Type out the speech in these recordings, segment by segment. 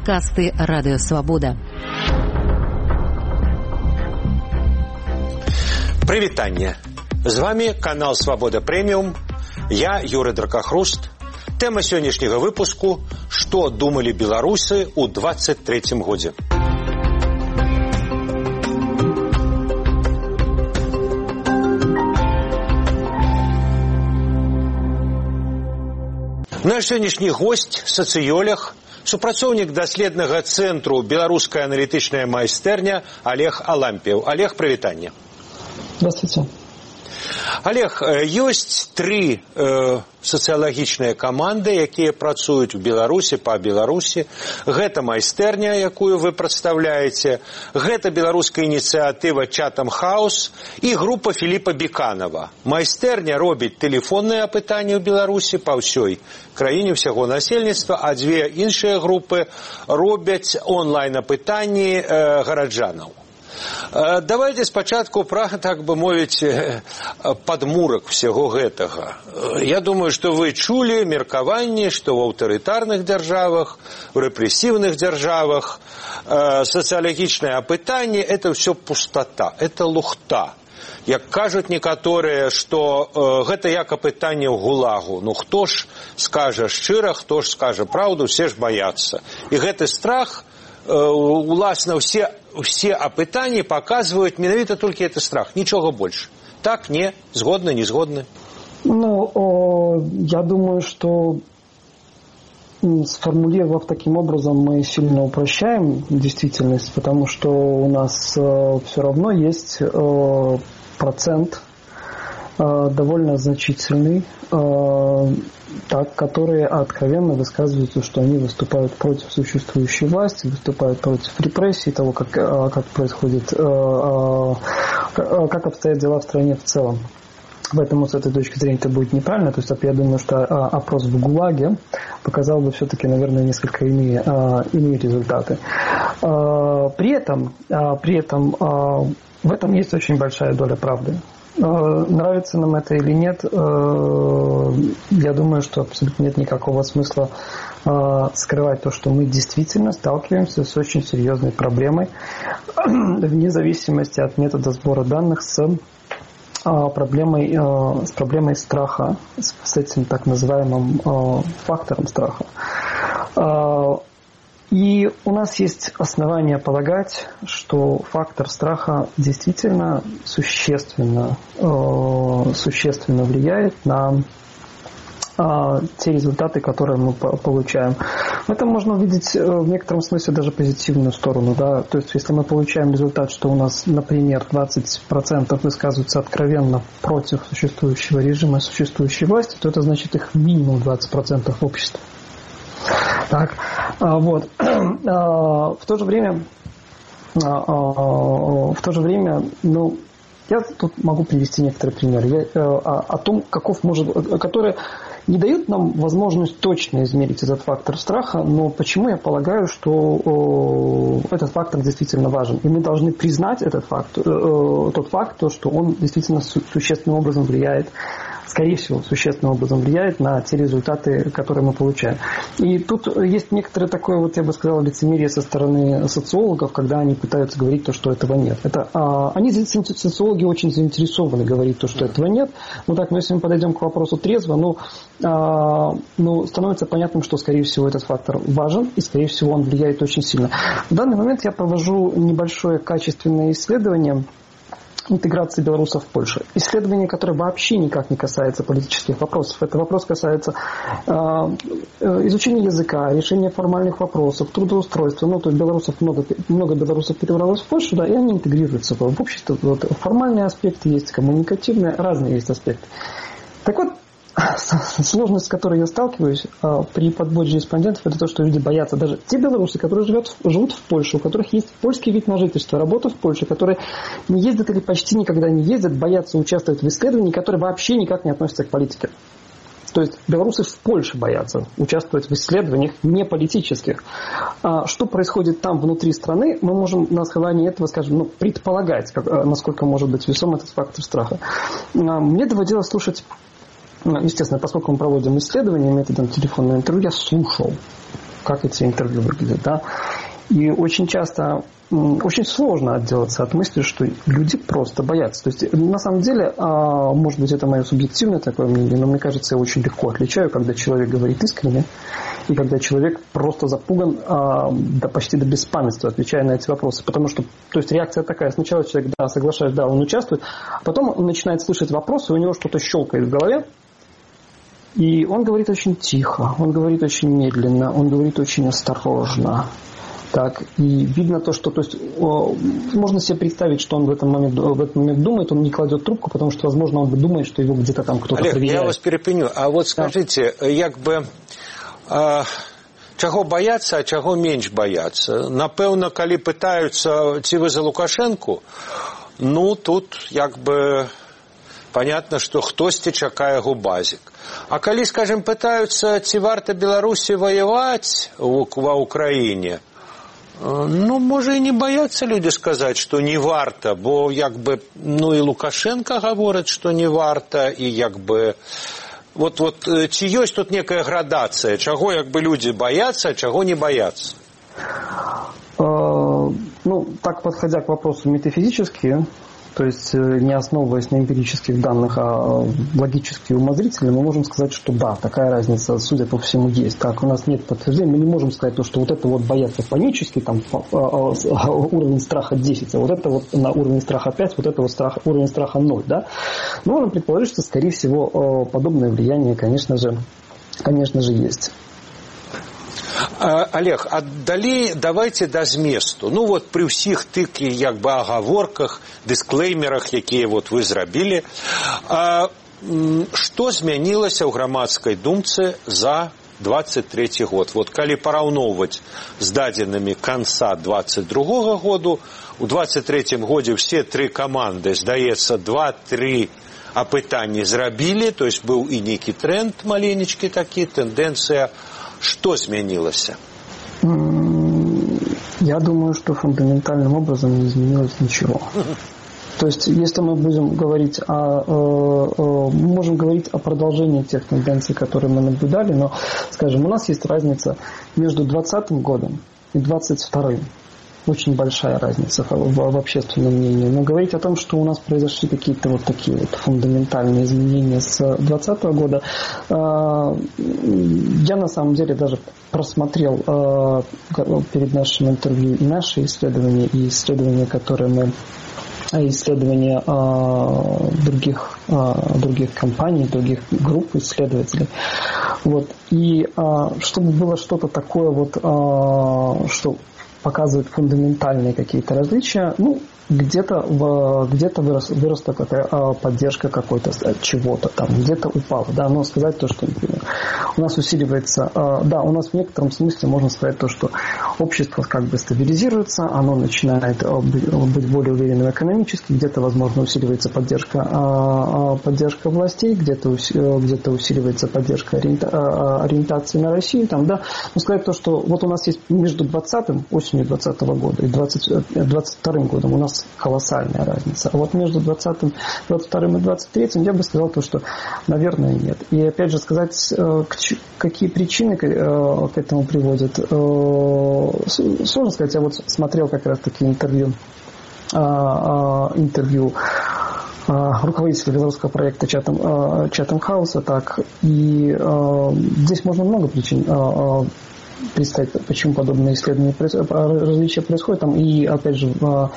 Подкасты «Радио Свобода». Прывітанне. З вами канал «Свобода Премиум». Я Юрий Дракохруст. Тема сённяшняга выпуску «Што думалі беларусы ў 23-м годзе». Наш сённяшні гость – сацыёлог, супрацоўнік даследнага цэнтру «Беларуская аналітычная майстэрня» Олег Алампіў. Олег, прывітанне. Здравствуйте. Олег, ёсць тры сацыялагічныя каманды, якія працуюць у Беларусі, па Беларусі. Гэта майстэрня, якую вы прадстаўляеце, гэта беларуская ініцыятыва «Чатам Хаус» і група Філіпа Біканова. Майстэрня робіць тэлефонныя апытанні ў Беларусі па ўсёй краіне, ўсяго насельніцтва, а дзве іншыя групы робяць онлайн-апытанні гараджанаў. Давайте спачатку пра, так бы мовіць, падмурак всего гэтага. Я думаю, что вы чулі меркаванне, что в аўтарытарных дзяржавах, в рэпрэсіўных дзяржавах сацыялагічнае апытанне – это все пустота, это лухта. Як кажуць некаторыя, што гэта як апытанне ў гулагу. Ну хто ж скажа шчыра, хто ж скажа праўду, все ж баяцца. І гэты страх, уласна, все апытанні паказваюць менавіта толькі гэты страх, нічога больше. Так, не, згодны, не згодны? Ну, я думаю, что сформулировав таким образом, мы сильно упрощаем действительность, потому что у нас все равно есть процент довольно значительный, которые откровенно высказываются, что они выступают против существующей власти, выступают против репрессий, того, как происходит, как обстоят дела в стране в целом. Поэтому с этой точки зрения это будет неправильно. То есть я думаю, что опрос в ГУЛАГе показал бы все-таки, наверное, несколько иные результаты. При этом в этом есть очень большая доля правды. Нравится нам это или нет, я думаю, что абсолютно нет никакого смысла скрывать то, что мы действительно сталкиваемся с очень серьезной проблемой, вне зависимости от метода сбора данных, с проблемой страха, с этим так называемым фактором страха. И у нас есть основания полагать, что фактор страха действительно существенно влияет на те результаты, которые мы получаем. Это можно увидеть в некотором смысле даже позитивную сторону. Да? То есть если мы получаем результат, что у нас, например, 20% высказываются откровенно против существующего режима, существующей власти, то это значит их минимум 20% в обществе. Так, вот. В то же время, ну, я тут могу привести некоторые примеры о том, которые не дают нам возможность точно измерить этот фактор страха, но почему я полагаю, что этот фактор действительно важен. И мы должны признать этот факт, тот факт, что он действительно существенным образом влияет, скорее всего, существенным образом влияет на те результаты, которые мы получаем. И тут есть некоторое такое, вот я бы сказал, лицемерие со стороны социологов, когда они пытаются говорить то, что этого нет. Социологи очень заинтересованы говорить то, что этого нет. Ну так, если мы подойдем к вопросу трезво, становится понятным, что, скорее всего, этот фактор важен, и, скорее всего, он влияет очень сильно. В данный момент я провожу небольшое качественное исследование интеграции белорусов в Польшу. Исследование, которое вообще никак не касается политических вопросов. Это вопрос касается изучения языка, решения формальных вопросов, трудоустройства. Ну, то есть много белорусов перебралось в Польшу, да, и они интегрируются в общество. Вот, формальные аспекты есть, коммуникативные, разные есть аспекты. Так вот, сложность, с которой я сталкиваюсь при подборе респондентов, это то, что люди боятся. Даже те белорусы, которые живут в Польше, у которых есть польский вид на жительство, работа в Польше, которые не ездят или почти никогда не ездят, боятся участвовать в исследовании, которые вообще никак не относятся к политике. То есть белорусы в Польше боятся участвовать в исследованиях не политических. Что происходит там внутри страны, мы можем на основании этого, скажем, предполагать, насколько может быть весом этот фактор страха. Мне доводилось слушать, естественно, поскольку мы проводим исследования методом телефонного интервью, я слушал как эти интервью выглядят, да. И очень часто, очень сложно отделаться от мысли, что люди просто боятся. То есть, на самом деле, может быть, это мое субъективное такое мнение, но мне кажется, я очень легко отличаю, когда человек говорит искренне, и когда человек просто запуган почти до беспамятства, отвечая на эти вопросы. Потому что, то есть, реакция такая. Сначала человек, да, соглашаюсь, да, он участвует, а потом он начинает слышать вопросы, и у него что-то щелкает в голове, и он говорит очень тихо, он говорит очень медленно, он говорит очень осторожно. Так, и видно то, что, то есть, можно себе представить, что он в этот момент думает, он не кладет трубку, потому что, возможно, он думает, что его где-то там кто-то Олег, проверяет. я вас перепиню. А вот скажите, як бы, чаго бояцца, а чаго менш бояцца? Напэўна, калі пытаюцца, ці вы за Лукашэнку, ну, тут, як бы, понятно, что хтосьці чакае губазік. А калі, скажем, пытаюцца, ці варта Беларусі воевать ва Украине, ну, можа, і не баяцца людзі сказаць, што не варта, бо, як бы, ну, і Лукашенко гаворыць, што не варта, і, як бы, вот, ці ёсць тут некая градацыя, чаго, як бы, людзі баяцца, а чаго не баяцца? Ну, так, подходя к вопросу метафизически, то есть не основываясь на эмпирических данных, а логически и умозрительно, мы можем сказать, что да, такая разница, судя по всему, есть. Так, у нас нет подтверждения, мы не можем сказать, что вот это вот боятся панически, там уровень страха 10, а вот это вот на уровне страха 5, вот это вот уровень страха 0, да. Но можно предположить, что, скорее всего, подобное влияние, конечно же, есть. Олег, а далей давайте да зместу. Ну вот при ўсіх тых як бы агаворках, дысклеймерах, якія вот вы зрабілі, што змянілася ў грамадскай думцы за 23 год? Вот калі параўноўваць з дадзенымі канца 22 году, у 23 годзе все тры каманды, здаецца, 2-3 апытанні зрабілі, то есть быў і нейкі тренд маленечкі такі, тэндэнцыя. Что изменилось? Я думаю, что фундаментальным образом не изменилось ничего. То есть, если мы будем говорить мы можем говорить о продолжении тех тенденций, которые мы наблюдали, но, скажем, у нас есть разница между 2020 годом и 2022. Очень большая разница в общественном мнении. Но говорить о том, что у нас произошли какие-то вот такие вот фундаментальные изменения с 2020 года, я на самом деле даже просмотрел перед нашим интервью и наши исследования, и исследования, которые мы исследования других компаний, других групп исследователей. Вот. И чтобы было что-то такое вот, что показывают фундаментальные какие-то различия, ну, где-то выросла какая-то поддержка какой-то чего-то там, где-то упала, да, но сказать то, что, например, у нас усиливается, да, у нас в некотором смысле можно сказать то, что общество как бы стабилизируется, оно начинает быть более уверенным экономически, где-то, возможно, усиливается поддержка властей, где-то усиливается поддержка ориентации на Россию, там, да, но сказать то, что вот у нас есть между осенью 2020 года и 2022 годом у нас колоссальная разница. А вот между 2020, 2022 и 2023 я бы сказал то, что, наверное, нет. И опять же сказать, какие причины к этому приводят, сложно сказать. Я вот смотрел как раз таки интервью руководителя белорусского проекта Chatham House, так, и здесь можно много причин представить, почему подобные исследования, различия происходят. Там, и, опять же,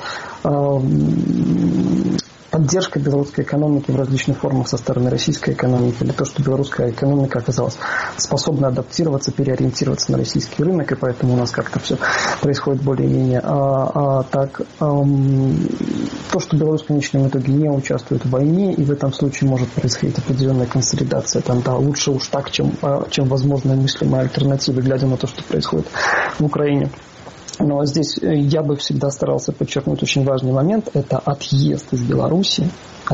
поддержка белорусской экономики в различных формах со стороны российской экономики, или то, что белорусская экономика оказалась способна адаптироваться, переориентироваться на российский рынок, и поэтому у нас как-то все происходит более-менее так. То, что Беларусь в конечном итоге не участвует в войне, и в этом случае может происходить определенная консолидация. Там, да, лучше уж так, чем возможная мыслимая альтернатива, глядя на то, что происходит в Украине. Но здесь я бы всегда старался подчеркнуть очень важный момент. Это отъезд из Беларуси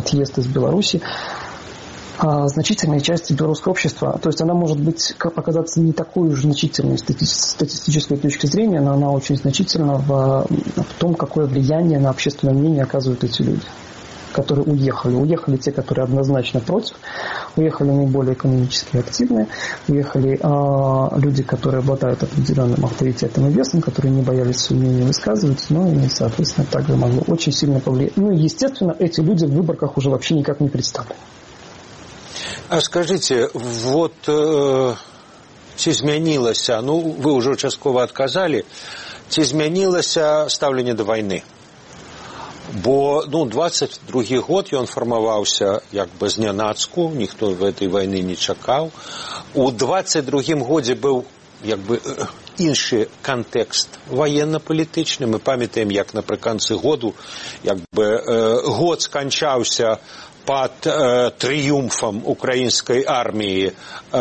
значительной части белорусского общества. То есть она может оказаться не такой уж значительной с статистической точки зрения, но она очень значительна в том, какое влияние на общественное мнение оказывают эти люди. которые уехали. Уехали те, которые однозначно против. Уехали наиболее экономически активные. Уехали люди, которые обладают определенным авторитетом и весом, которые не боялись своего мнения высказывать, ну и, соответственно, также могло очень сильно повлиять. Ну и, естественно, эти люди в выборках уже вообще никак не представлены. А скажите, вот ці змянілася, ну вы уже часткова адказалі, ці змянілася стаўленне да вайны? Бо 22 год ён фармаваўся як бы знянацку, ніхто в этой вайны не чакаў. У 22 годзе быў як бы іншы кантэкст ваенна-палітычны. Мы памятаем, як напрыканцы году як бы год сканчаўся под трыумфам украінскай арміі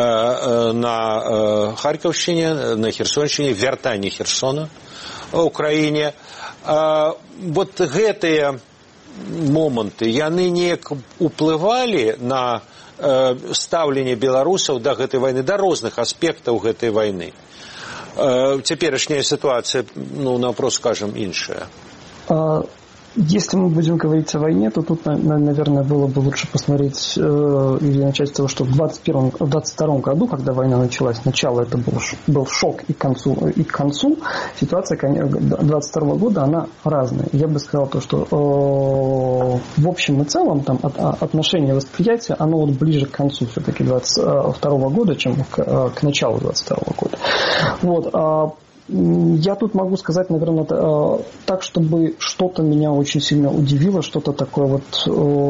на Харкаўшчыне, на Херсоншчыне, вяртанне Херсона ў Украіне. Вот гэтыя моманты, яны неяк уплывалі на стаўленне беларусаў да гэтай вайны, да розных аспектаў гэтай вайны. Цяперашняя ситуация, напрост скажем, иншая. Если мы будем говорить о войне, то тут, наверное, было бы лучше посмотреть или начать с того, что в 22 году, когда война началась, сначала это был шок и к концу ситуация 22 года, она разная. Я бы сказал то, что в общем и целом там отношение восприятия, оно вот ближе к концу все-таки 22 года, чем к началу 22 года. Вот. Я тут могу сказать, наверное, так, чтобы что-то меня очень сильно удивило, что-то такое вот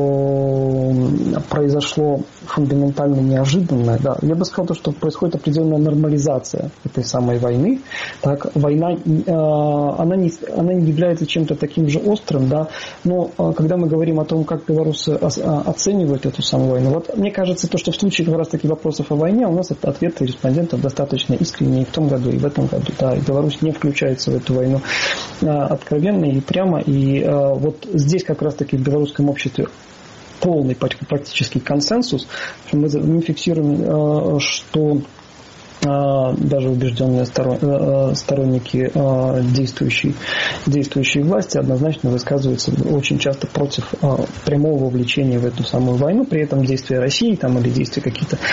произошло фундаментально неожиданное. Да. Я бы сказал, что происходит определенная нормализация этой самой войны. Так, война, она не является чем-то таким же острым, да, но когда мы говорим о том, как белорусы оценивают эту самую войну, вот мне кажется, то, что в случае как раз таки вопросов о войне у нас ответы респондентов достаточно искренние и в том году, и в этом году, да, и Беларусь не включается в эту войну откровенно и прямо. И вот здесь как раз-таки в белорусском обществе полный практически консенсус. Мы фиксируем, что даже убежденные сторонники действующей власти однозначно высказываются очень часто против прямого вовлечения в эту самую войну, при этом действия России там, или действия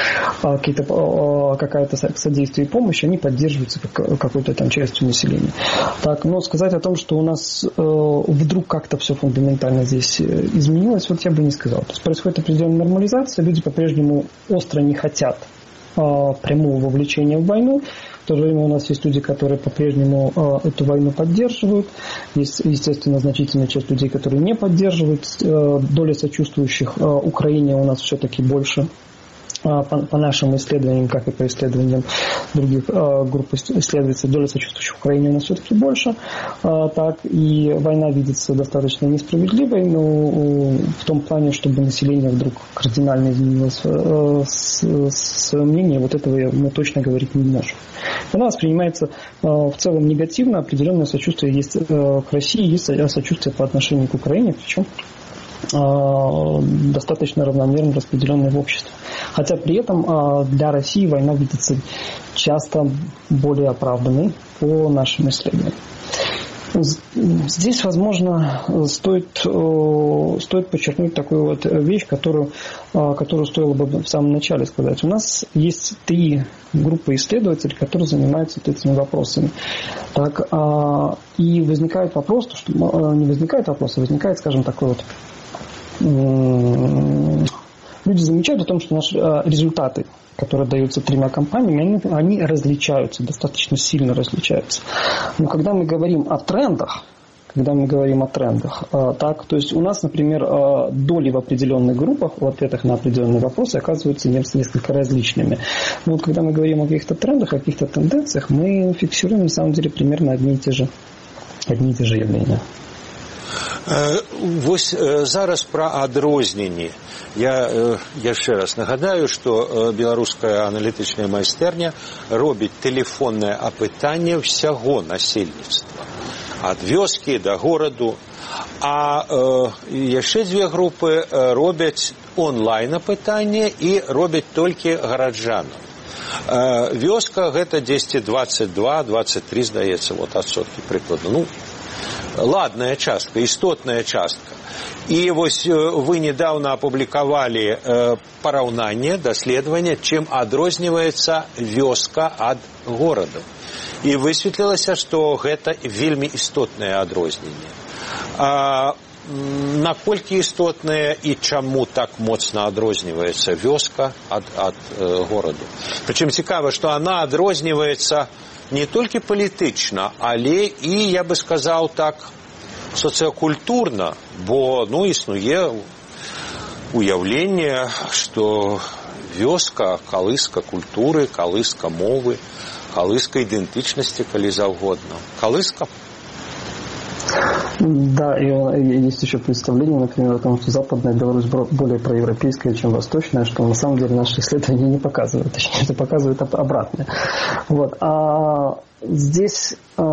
какая-то содействие и помощь, они поддерживаются какой-то там частью населения. Так, но сказать о том, что у нас вдруг как-то все фундаментально здесь изменилось, вот я бы не сказал. То есть происходит определенная нормализация, люди по-прежнему остро не хотят прямого вовлечения в войну. В то же время у нас есть люди, которые по-прежнему эту войну поддерживают. Есть, естественно, значительная часть людей, которые не поддерживают. Доля сочувствующих Украине у нас все-таки больше. По нашим исследованиям, как и по исследованиям других групп исследователей, доля сочувствующих в Украине у нас все-таки больше. Так, и война видится достаточно несправедливой, но в том плане, чтобы население вдруг кардинально изменило свое мнение, вот этого мы точно говорить не можем. Война воспринимается в целом негативно, определенное сочувствие есть к России, есть сочувствие по отношению к Украине, причем достаточно равномерно распределенное в обществе. Хотя при этом для России война видится часто более оправданной по нашим исследованиям. Здесь, возможно, стоит подчеркнуть такую вот вещь, которую стоило бы в самом начале сказать. У нас есть 3 группы исследователей, которые занимаются этими вопросами. Так, и возникает вопрос, что не возникает вопрос, а возникает, скажем, такой вот. Люди замечают о том, что наши результаты, которые даются 3 компаниями, они различаются, достаточно сильно различаются. Но когда мы говорим о трендах, так, то есть у нас, например, доли в определенных группах, в ответах на определенные вопросы оказываются несколько различными. Но вот когда мы говорим о каких-то трендах, о каких-то тенденциях, мы фиксируем на самом деле примерно одни и те же явления. Вось зараз пра адрозненні. Я яшчэ раз нагадаю, што беларуская аналітычная майстэрня робіць тэлефоннае апытанне ўсяго насельніцтва. Ад вёскі да гораду. А яшчэ 2 групы робяць онлайн-апытанне і робяць толькі гараджанам. Вёска гэта 10-22-23, здаецца, вот адсоткі прыкладна. ладная частка, істотная частка. І ось ви недавно апублікавалі параўнанне, даследаванне, чым адрозніваецца вёска ад горада. І высветлілася, што гэта вельмі істотнае адрозненне. Наколькі істотнае і чаму так моцна адрозніваецца вёска ад гораду? Прычым цікава, што она адрозніваецца не толькі палітычна, але і, я бы сказаў так, социокультурно, бо існуе уяўленне, што вёска – калыска культуры, калыска мовы, калыска идентичности, коли завгодно. Калыска? Да, и есть еще представление, например, о том, что Западная Беларусь более проевропейская, чем Восточная, что на самом деле наши исследования не показывают, точнее, это показывает обратное. Вот. А здесь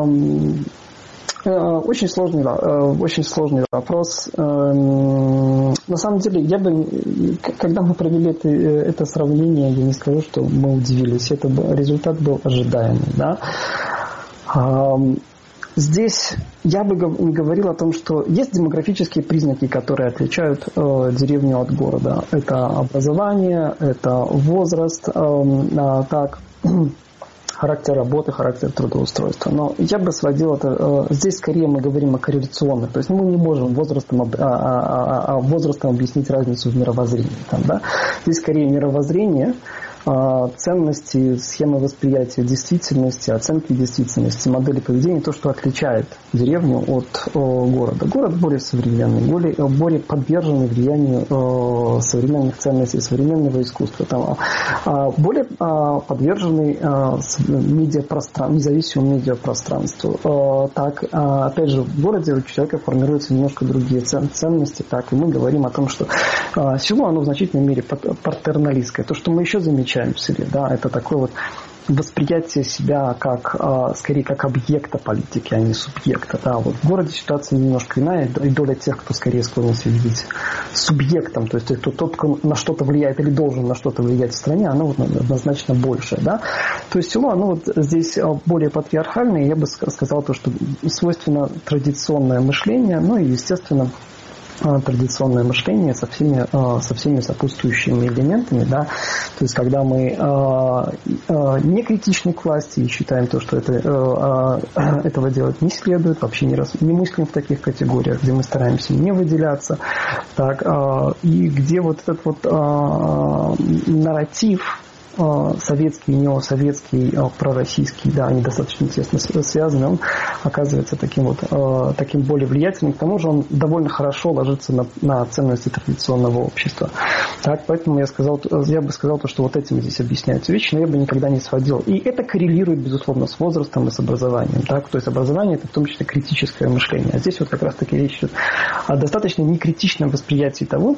очень сложный вопрос. На самом деле, когда мы провели это сравнение, я не скажу, что мы удивились. Результат был ожидаемый. Да? Здесь я бы не говорил о том, что есть демографические признаки, которые отличают деревню от города. Это образование, это возраст, характер работы, характер трудоустройства. Но я бы сводил это... Здесь скорее мы говорим о корреляционных. То есть мы не можем возрастом объяснить разницу в мировоззрении. Да? Здесь скорее мировоззрение, ценности, схемы восприятия действительности, оценки действительности, модели поведения, то, что отличает деревню от города. Город более современный, более подверженный влиянию современных ценностей, современного искусства. Более подверженный независимому медиапространству. Так, опять же, в городе у человека формируются немножко другие ценности. Так, и мы говорим о том, что село, оно в значительной мере патерналистское. То, что мы еще замечаем в селе, да, это такое вот восприятие себя скорее как объекта политики, а не субъекта. Да. Вот в городе ситуация немножко иная, и доля тех, кто скорее склонен себя видеть субъектом, то есть тот, кто на что-то влияет или должен на что-то влиять в стране, оно вот однозначно больше. Да. То есть село, оно вот здесь более патриархальное, я бы сказал, то, что свойственно традиционное мышление, ну и, естественно, традиционное мышление со всеми сопутствующими элементами, да, то есть когда мы не критичны к власти и считаем то, что этого делать не следует, вообще не мыслим в таких категориях, где мы стараемся не выделяться, так, и где вот этот вот нарратив советский, неосоветский, пророссийский, да, они достаточно тесно связаны, он оказывается таким более влиятельным. К тому же он довольно хорошо ложится на ценности традиционного общества. Так, поэтому я бы сказал, что вот этим здесь объясняются вещи, но я бы никогда не сводил. И это коррелирует, безусловно, с возрастом и с образованием. Так? То есть образование – это в том числе критическое мышление. А здесь вот как раз-таки речь идет о достаточно некритичном восприятии того,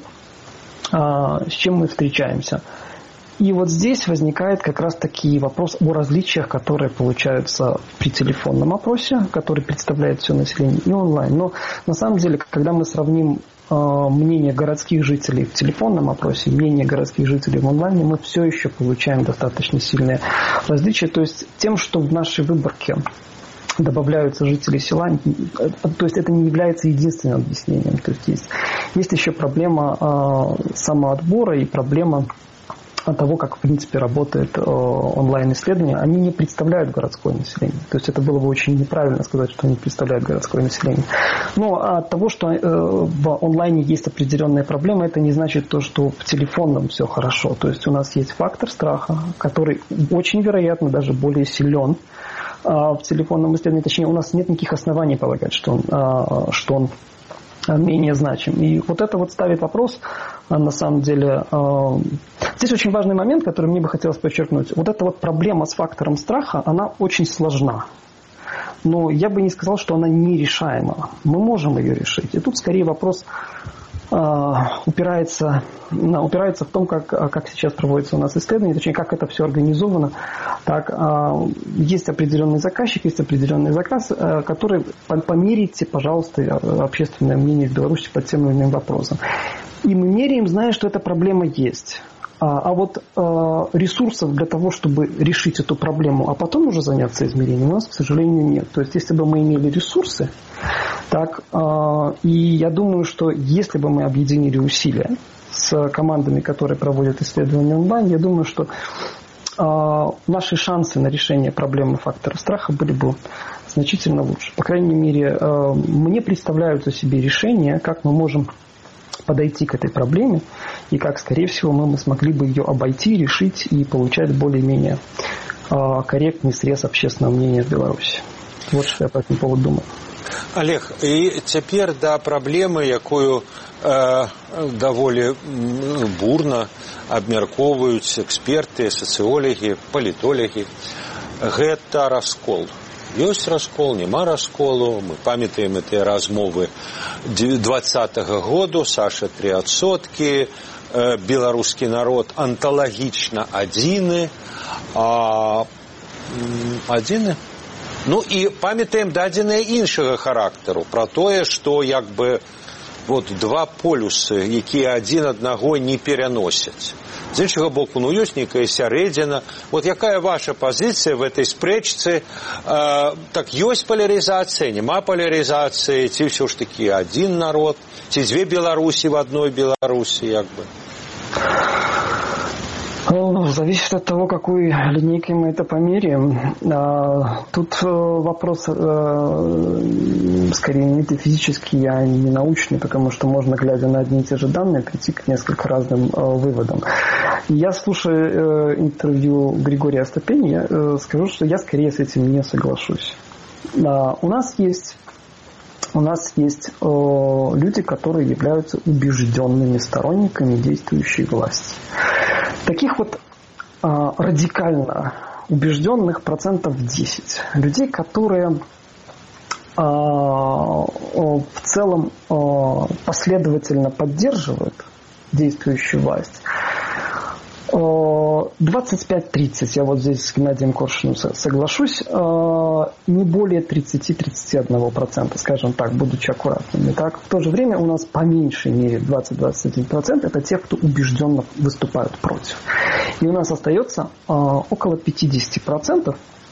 с чем мы встречаемся. И вот здесь возникает как раз таки вопрос о различиях, которые получаются при телефонном опросе, который представляет все население, и онлайн. Но на самом деле, когда мы сравним мнение городских жителей в телефонном опросе, мнение городских жителей в онлайне, мы все еще получаем достаточно сильные различия. То есть тем, что в нашей выборке добавляются жители села, то есть это не является единственным объяснением. То есть есть еще проблема самоотбора и проблема того, как в принципе работает онлайн-исследование, они не представляют городское население. То есть это было бы очень неправильно сказать, что они представляют городское население. Но от того, что в онлайне есть определенная проблема, это не значит то, что в телефонном все хорошо. То есть у нас есть фактор страха, который очень вероятно даже более силен в телефонном исследовании. Точнее, у нас нет никаких оснований полагать, что он менее значим. И вот это вот ставит вопрос, на самом деле. Здесь очень важный момент, который мне бы хотелось подчеркнуть. Вот эта вот проблема с фактором страха, она очень сложна. Но я бы не сказал, что она нерешаема. Мы можем ее решить. И тут скорее вопрос упирается в том, как сейчас проводится у нас исследование, точнее, как это все организовано. Так, есть определенный заказчик, есть определенный заказ, который померите, пожалуйста, общественное мнение в Беларуси по тем или иным вопросам. И мы меряем, зная, что эта проблема есть. А вот ресурсов для того, чтобы решить эту проблему, а потом уже заняться измерением, у нас, к сожалению, нет. То есть, если бы мы имели ресурсы, так, и я думаю, что если бы мы объединили усилия с командами, которые проводят исследования онлайн, я думаю, что наши шансы на решение проблемы фактора страха были бы значительно лучше. По крайней мере, мне представляются себе решения, как мы можем подойти к этой проблеме, и как, скорее всего, мы смогли бы ее обойти, решить и получать более-менее корректный срез общественного мнения в Беларуси. Вот что я по этому поводу думаю. Олег, і цяпер да праблемы, якую даволі бурна абмяркоўваюць эксперты, сацыёлагі, палітолагі, гэта раскол. Ёсць раскол, няма расколу. Мы памятаем гэтыя размовы 2020 году, Саша 3%, беларускі народ анталагічна адзіны. Адзіны? Ну і памятаем дадзеныя іншага характару, пра тое, што як бы вот два полюсы, якія адзін аднаго не пераносяць. З іншага боку, ну ёсць нейкая сярэдзіна. Вот якая ваша пазіцыя в этой спрэчцы? Так ёсць палярызацыя, няма палярызацыі, ці ўсё ж такі адзін народ, ці дзве Беларусі в одной Беларусі, як бы? Зависит от того, какой линейкой мы это померяем. Тут вопрос скорее не метафизический, а не научный, потому что можно, глядя на одни и те же данные, прийти к несколько разным выводам. Я, слушая интервью Григория Остапени, я скажу, что я скорее с этим не соглашусь. У нас есть люди, которые являются убежденными сторонниками действующей власти. Таких вот радикально убежденных 10%. Людей, которые в целом последовательно поддерживают действующую власть. 25-30, я вот здесь с Геннадием Коршуном соглашусь, не более 30-31%, скажем так, будучи аккуратными. Так? В то же время у нас по меньшей мере 20-21% это те, кто убежденно выступают против. И у нас остается около 50%,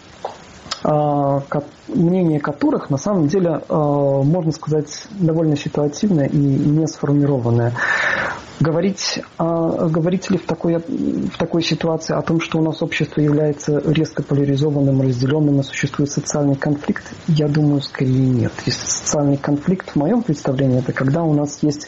мнение которых на самом деле, можно сказать, довольно ситуативное и не сформированное. Говорить ли в такой ситуации о том, что у нас общество является резко поляризованным, разделенным, и существует социальный конфликт, я думаю, скорее нет. Если социальный конфликт, в моем представлении, это когда у нас есть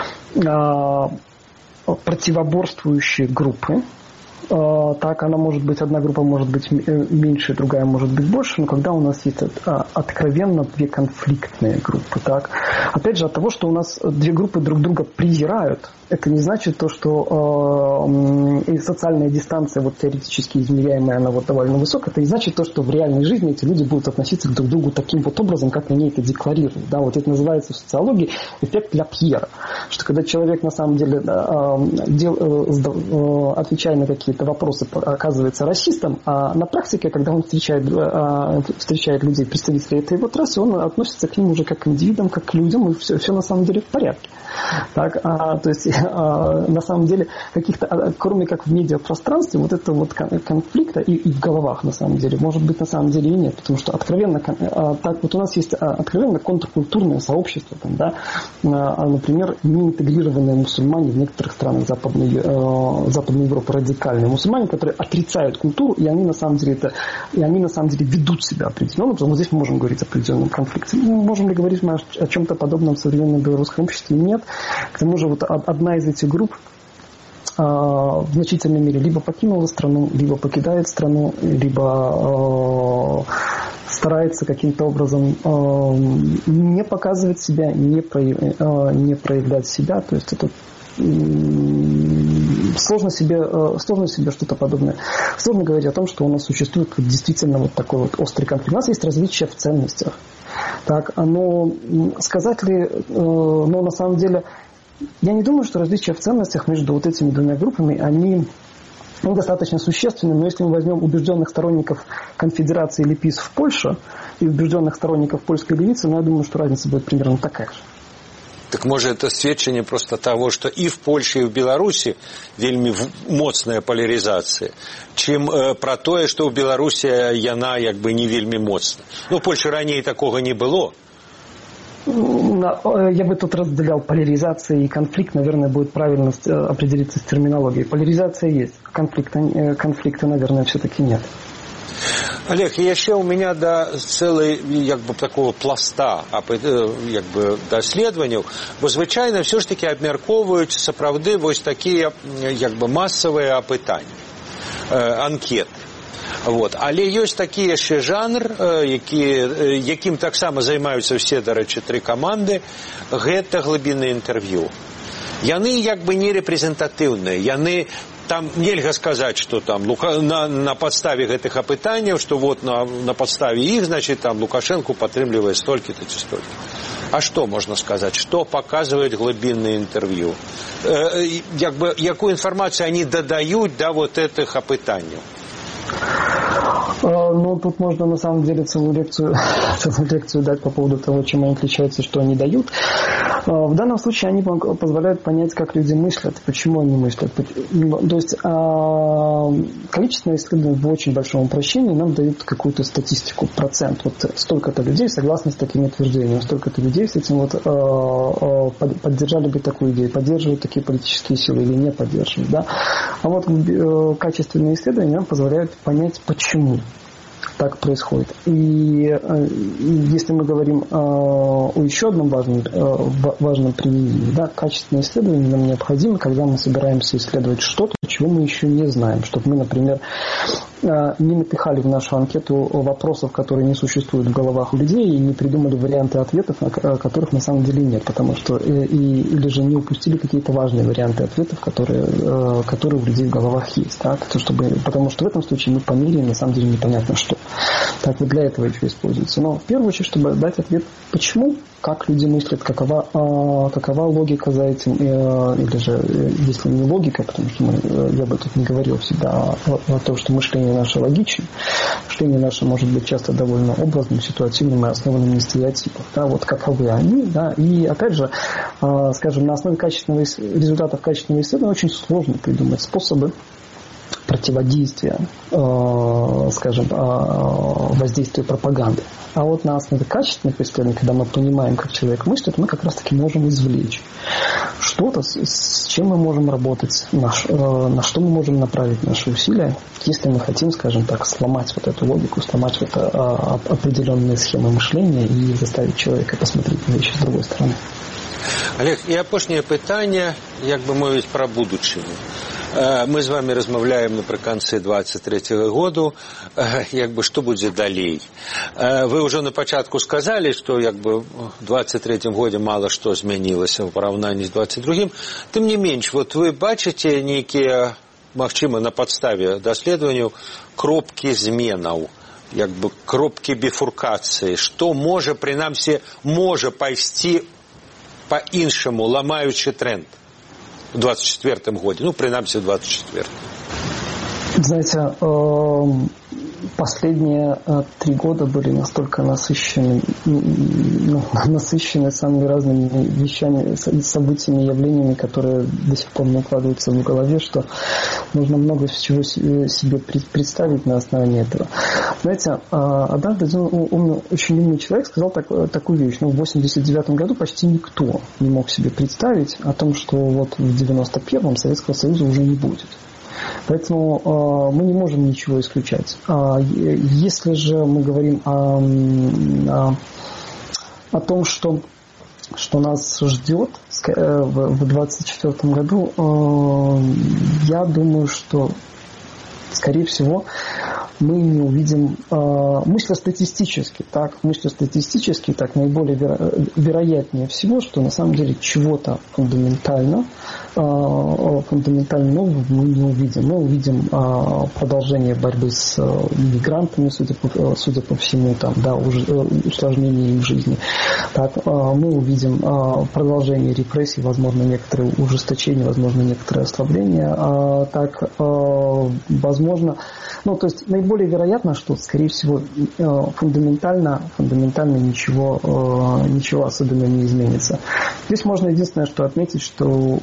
противоборствующие группы. Так, она может быть, одна группа может быть меньше, другая может быть больше, но когда у нас есть откровенно две конфликтные группы, так. Опять же, от того, что у нас две группы друг друга презирают, это не значит то, что социальная дистанция, вот теоретически измеряемая, она вот довольно высокая, это не значит то, что в реальной жизни эти люди будут относиться друг к другу таким вот образом, как они это декларируют. Да, вот это называется в социологии эффект Ля-Пьера, что когда человек на самом деле, отвечая на какие-то вопросы, оказывается расистом, а на практике, когда он встречает людей, представителей этой вот расы, он относится к ним уже как к индивидам, как к людям, и все на самом деле в порядке. Так, то есть на самом деле каких-то, кроме как в медиапространстве, вот этого вот конфликта и в головах на самом деле, может быть на самом деле и нет, потому что откровенно, так вот у нас есть откровенно контркультурное сообщество, там, да, например, неинтегрированные мусульмане в некоторых странах Западной Европы, радикальные мусульмане, которые отрицают культуру, и они на самом деле ведут себя определенным образом. Вот здесь мы можем говорить о определенном конфликте. Можем ли говорить мы о чем-то подобном в современном белорусском обществе? Нет. К тому же вот одна из этих групп в значительной мере либо покинула страну, либо покидает страну, либо старается каким-то образом не показывать себя, не проявлять себя. То есть это сложно себе что-то подобное. Сложно говорить о том, что у нас существует действительно вот такой вот острый конфликт. У нас есть различия в ценностях. Так, но сказать ли, но на самом деле я не думаю, что различия в ценностях между вот этими двумя группами, они достаточно существенны, но если мы возьмем убежденных сторонников конфедерации или ПиС в Польше и убежденных сторонников польской левицы, я думаю, что разница будет примерно такая же. Так может это сведчанне просто того, что и в Польше, и в Беларуси вельмі моцная поляризация, чым про тое, что в Беларуси яна як бы не вельмі моцна. Ну, в Польше ранее такого не было. Я бы тут разделял поляризация и конфликт. Наверное, будет правильно определиться с терминологией. Поляризация есть, конфликта, наверное, все-таки нет. Олег, яшчэ у меня да цэлай як бы такого пласта як бы даследаванняў, бо звычайна все ж таки абмяркоўваюць сапраўды вось такія як бы масавыя апытанні, анкеты. Вот. Але ёсць такі яшчэ жанр, якім таксама займаюцца ўсе, дарэчы, 3 каманды, гэта глыбінныя інтэрв'ю. Яны як бы не рэпрэзентатыўныя, яны там нельга сказаць, што там на падставе гэтых апытанняў, што вот на падставе іх, значит, там Лукашенко падтрымлівае столькі-то ці столькі. А што можна сказаць? Што паказваюць глыбінныя інтэрв'ю? Як бы якую інфармацыю они дадаюць да вот этих апытанняў? Ну, тут можно на самом деле целую лекцию дать по поводу того, чем они отличаются и что они дают. В данном случае они позволяют понять, как люди мыслят, почему они мыслят. То есть количественное исследование в очень большом упрощении нам дают какую-то статистику, процент. Вот столько-то людей согласны с таким утверждением, столько-то людей с этим вот поддержали бы такую идею, поддерживают такие политические силы или не поддерживают. Да? А вот качественные исследования нам позволяют понять, почему так происходит. И если мы говорим о еще одном важном применении, да, качественное исследование нам необходимо, когда мы собираемся исследовать что-то, чего мы еще не знаем. Чтобы мы, например, не напихали в нашу анкету вопросов, которые не существуют в головах у людей, и не придумали варианты ответов, которых на самом деле нет. Потому что или же не упустили какие-то важные варианты ответов, которые у людей в головах есть. Да? Потому что в этом случае мы померяем на самом деле непонятно что. Так вот для этого еще используется. Но в первую очередь, чтобы дать ответ, почему, как люди мыслят, какова логика за этим, или же, если не логика, потому что я бы тут не говорил всегда о том, что мышление наше логично, мышление наше может быть часто довольно образным, ситуативным и основанным на стереотипах. Да, вот каковы они, да, и опять же, скажем, на основе результатов качественного исследования очень сложно придумать способы противодействия, скажем, воздействию пропаганды. А вот на основе качественных исследований, когда мы понимаем, как человек мыслит, мы как раз-таки можем извлечь что-то, с чем мы можем работать, на что мы можем направить наши усилия, если мы хотим, скажем так, сломать вот эту логику, сломать вот определенные схемы мышления и заставить человека посмотреть на вещи с другой стороны. Олег, і апошняе пытанне, як бы мовіць, пра будучыню. Мы з вами размаўляем напрыканцы 23-го году, як бы што будзе далей. Вы ўжо на пачатку сказалі, што як бы в 23-м годзе мала што змянілася ў параўнанні з 22-м. Тым не менш, вот вы бачыце нейкія, магчыма, на падставе даследаванняў кропкі зменаў, як бы кропкі біфуркацыі, што можа, прынамсі, можа пайсці по-іншаму, ламаючы тренд в 24-м году, ну, принаймні в 24-м. Знаете, последние 3 года были настолько насыщены самыми разными вещами, событиями, явлениями, которые до сих пор не укладываются в голове, что нужно много чего себе представить на основании этого. Знаете, однажды очень умный человек сказал такую вещь. В 89 году почти никто не мог себе представить о том, что вот в 91-м Советского Союза уже не будет. Поэтому мы не можем ничего исключать. Если же мы говорим о том, что нас ждет в 2024 году, я думаю, что, скорее всего, мы не увидим, мысля статистически, так наиболее вероятнее всего, что на самом деле чего-то фундаментально фундаментально нового мы не увидим. Мы увидим продолжение борьбы с мигрантами, судя по всему, там, да, усложнение их жизни. Так, мы увидим продолжение репрессий, возможно, некоторые ужесточения, возможно, некоторые ослабления. Так, возможно, ну, то есть наиболее вероятно, что, скорее всего, фундаментально ничего особенно не изменится. Здесь можно единственное, что отметить, что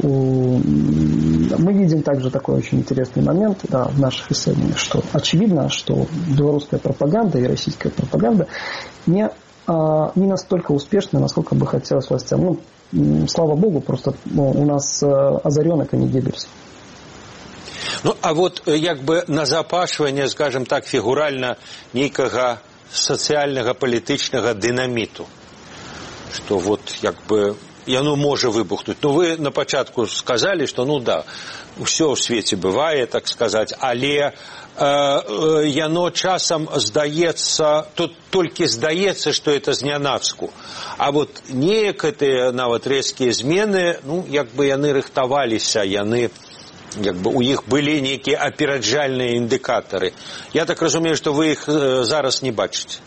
мы видим также такой очень интересный момент, да, в наших исследованиях, что очевидно, что белорусская пропаганда и российская пропаганда не настолько успешны, насколько бы хотелось властям. Ну, слава богу, просто у нас озаренок, а не Геббельс. Ну, а вот як бы назапашванне, скажем так, фігуральна нейкага сацыяльнага палітычнага дынаміту, што вот як бы яно можа выбухнуць. Ну, вы на пачатку сказалі, што ну да, ўсё ў свеце бывае, так сказаць, але яно часам здаецца, тут толькі здаецца, што это знянацку. А вот неяк гэтыя нават рэзкія змены, ну, як бы яны рыхтаваліся, яны як бы у іх былі нейкія апераджальныя індыкатары. Я так разумею, што вы іх зараз не бачыце.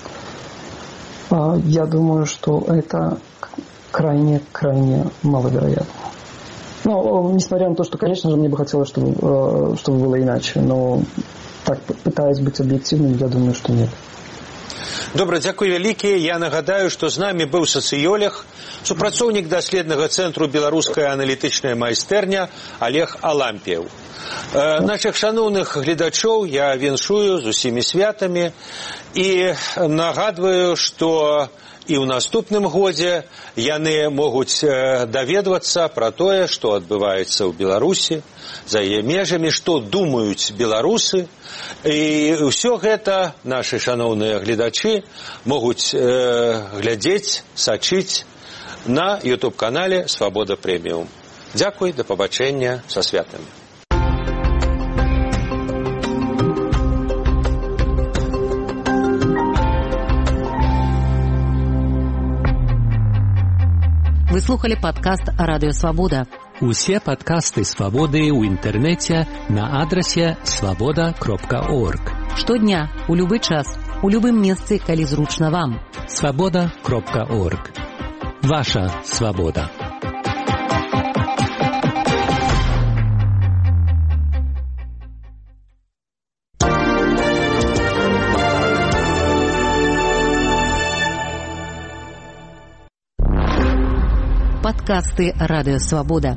Я думаю, что это крайне маловероятно. Ну, несмотря на то, что, конечно же, мне бы хотелось, чтобы было иначе, но так, пытаясь быть объективным, я думаю, что нет. Добра, дзякуй вялікі. Я нагадаю, што з намі быў сацыёлог, супрацоўнік даследнага цэнтру «Беларуская аналітычная майстэрня» Олег Алампіяў. Нашых шаноўных гледачоў я віншую з усімі святамі і нагадваю, што і ў наступным годзе яны могуць даведвацца пра тое, што адбываецца ў Беларусі, за яе межамі, што думаюць беларусы. І ўсё гэта нашы шаноўныя гледачы могуць глядзець, сачыць на YouTube-канале «Свабода Прэміум». Дзякуй, да пабачэння, са святамі. Вы слухали падкаст «Радыё Свабода». Усе падкасты «Свабоды» ў інтэрнэце на адрасе свабода.орг. Штодня, у любы час, у любым месцы, калі зручна вам. свабода.орг. Ваша свабода. Падкасты «Радыё Свабода».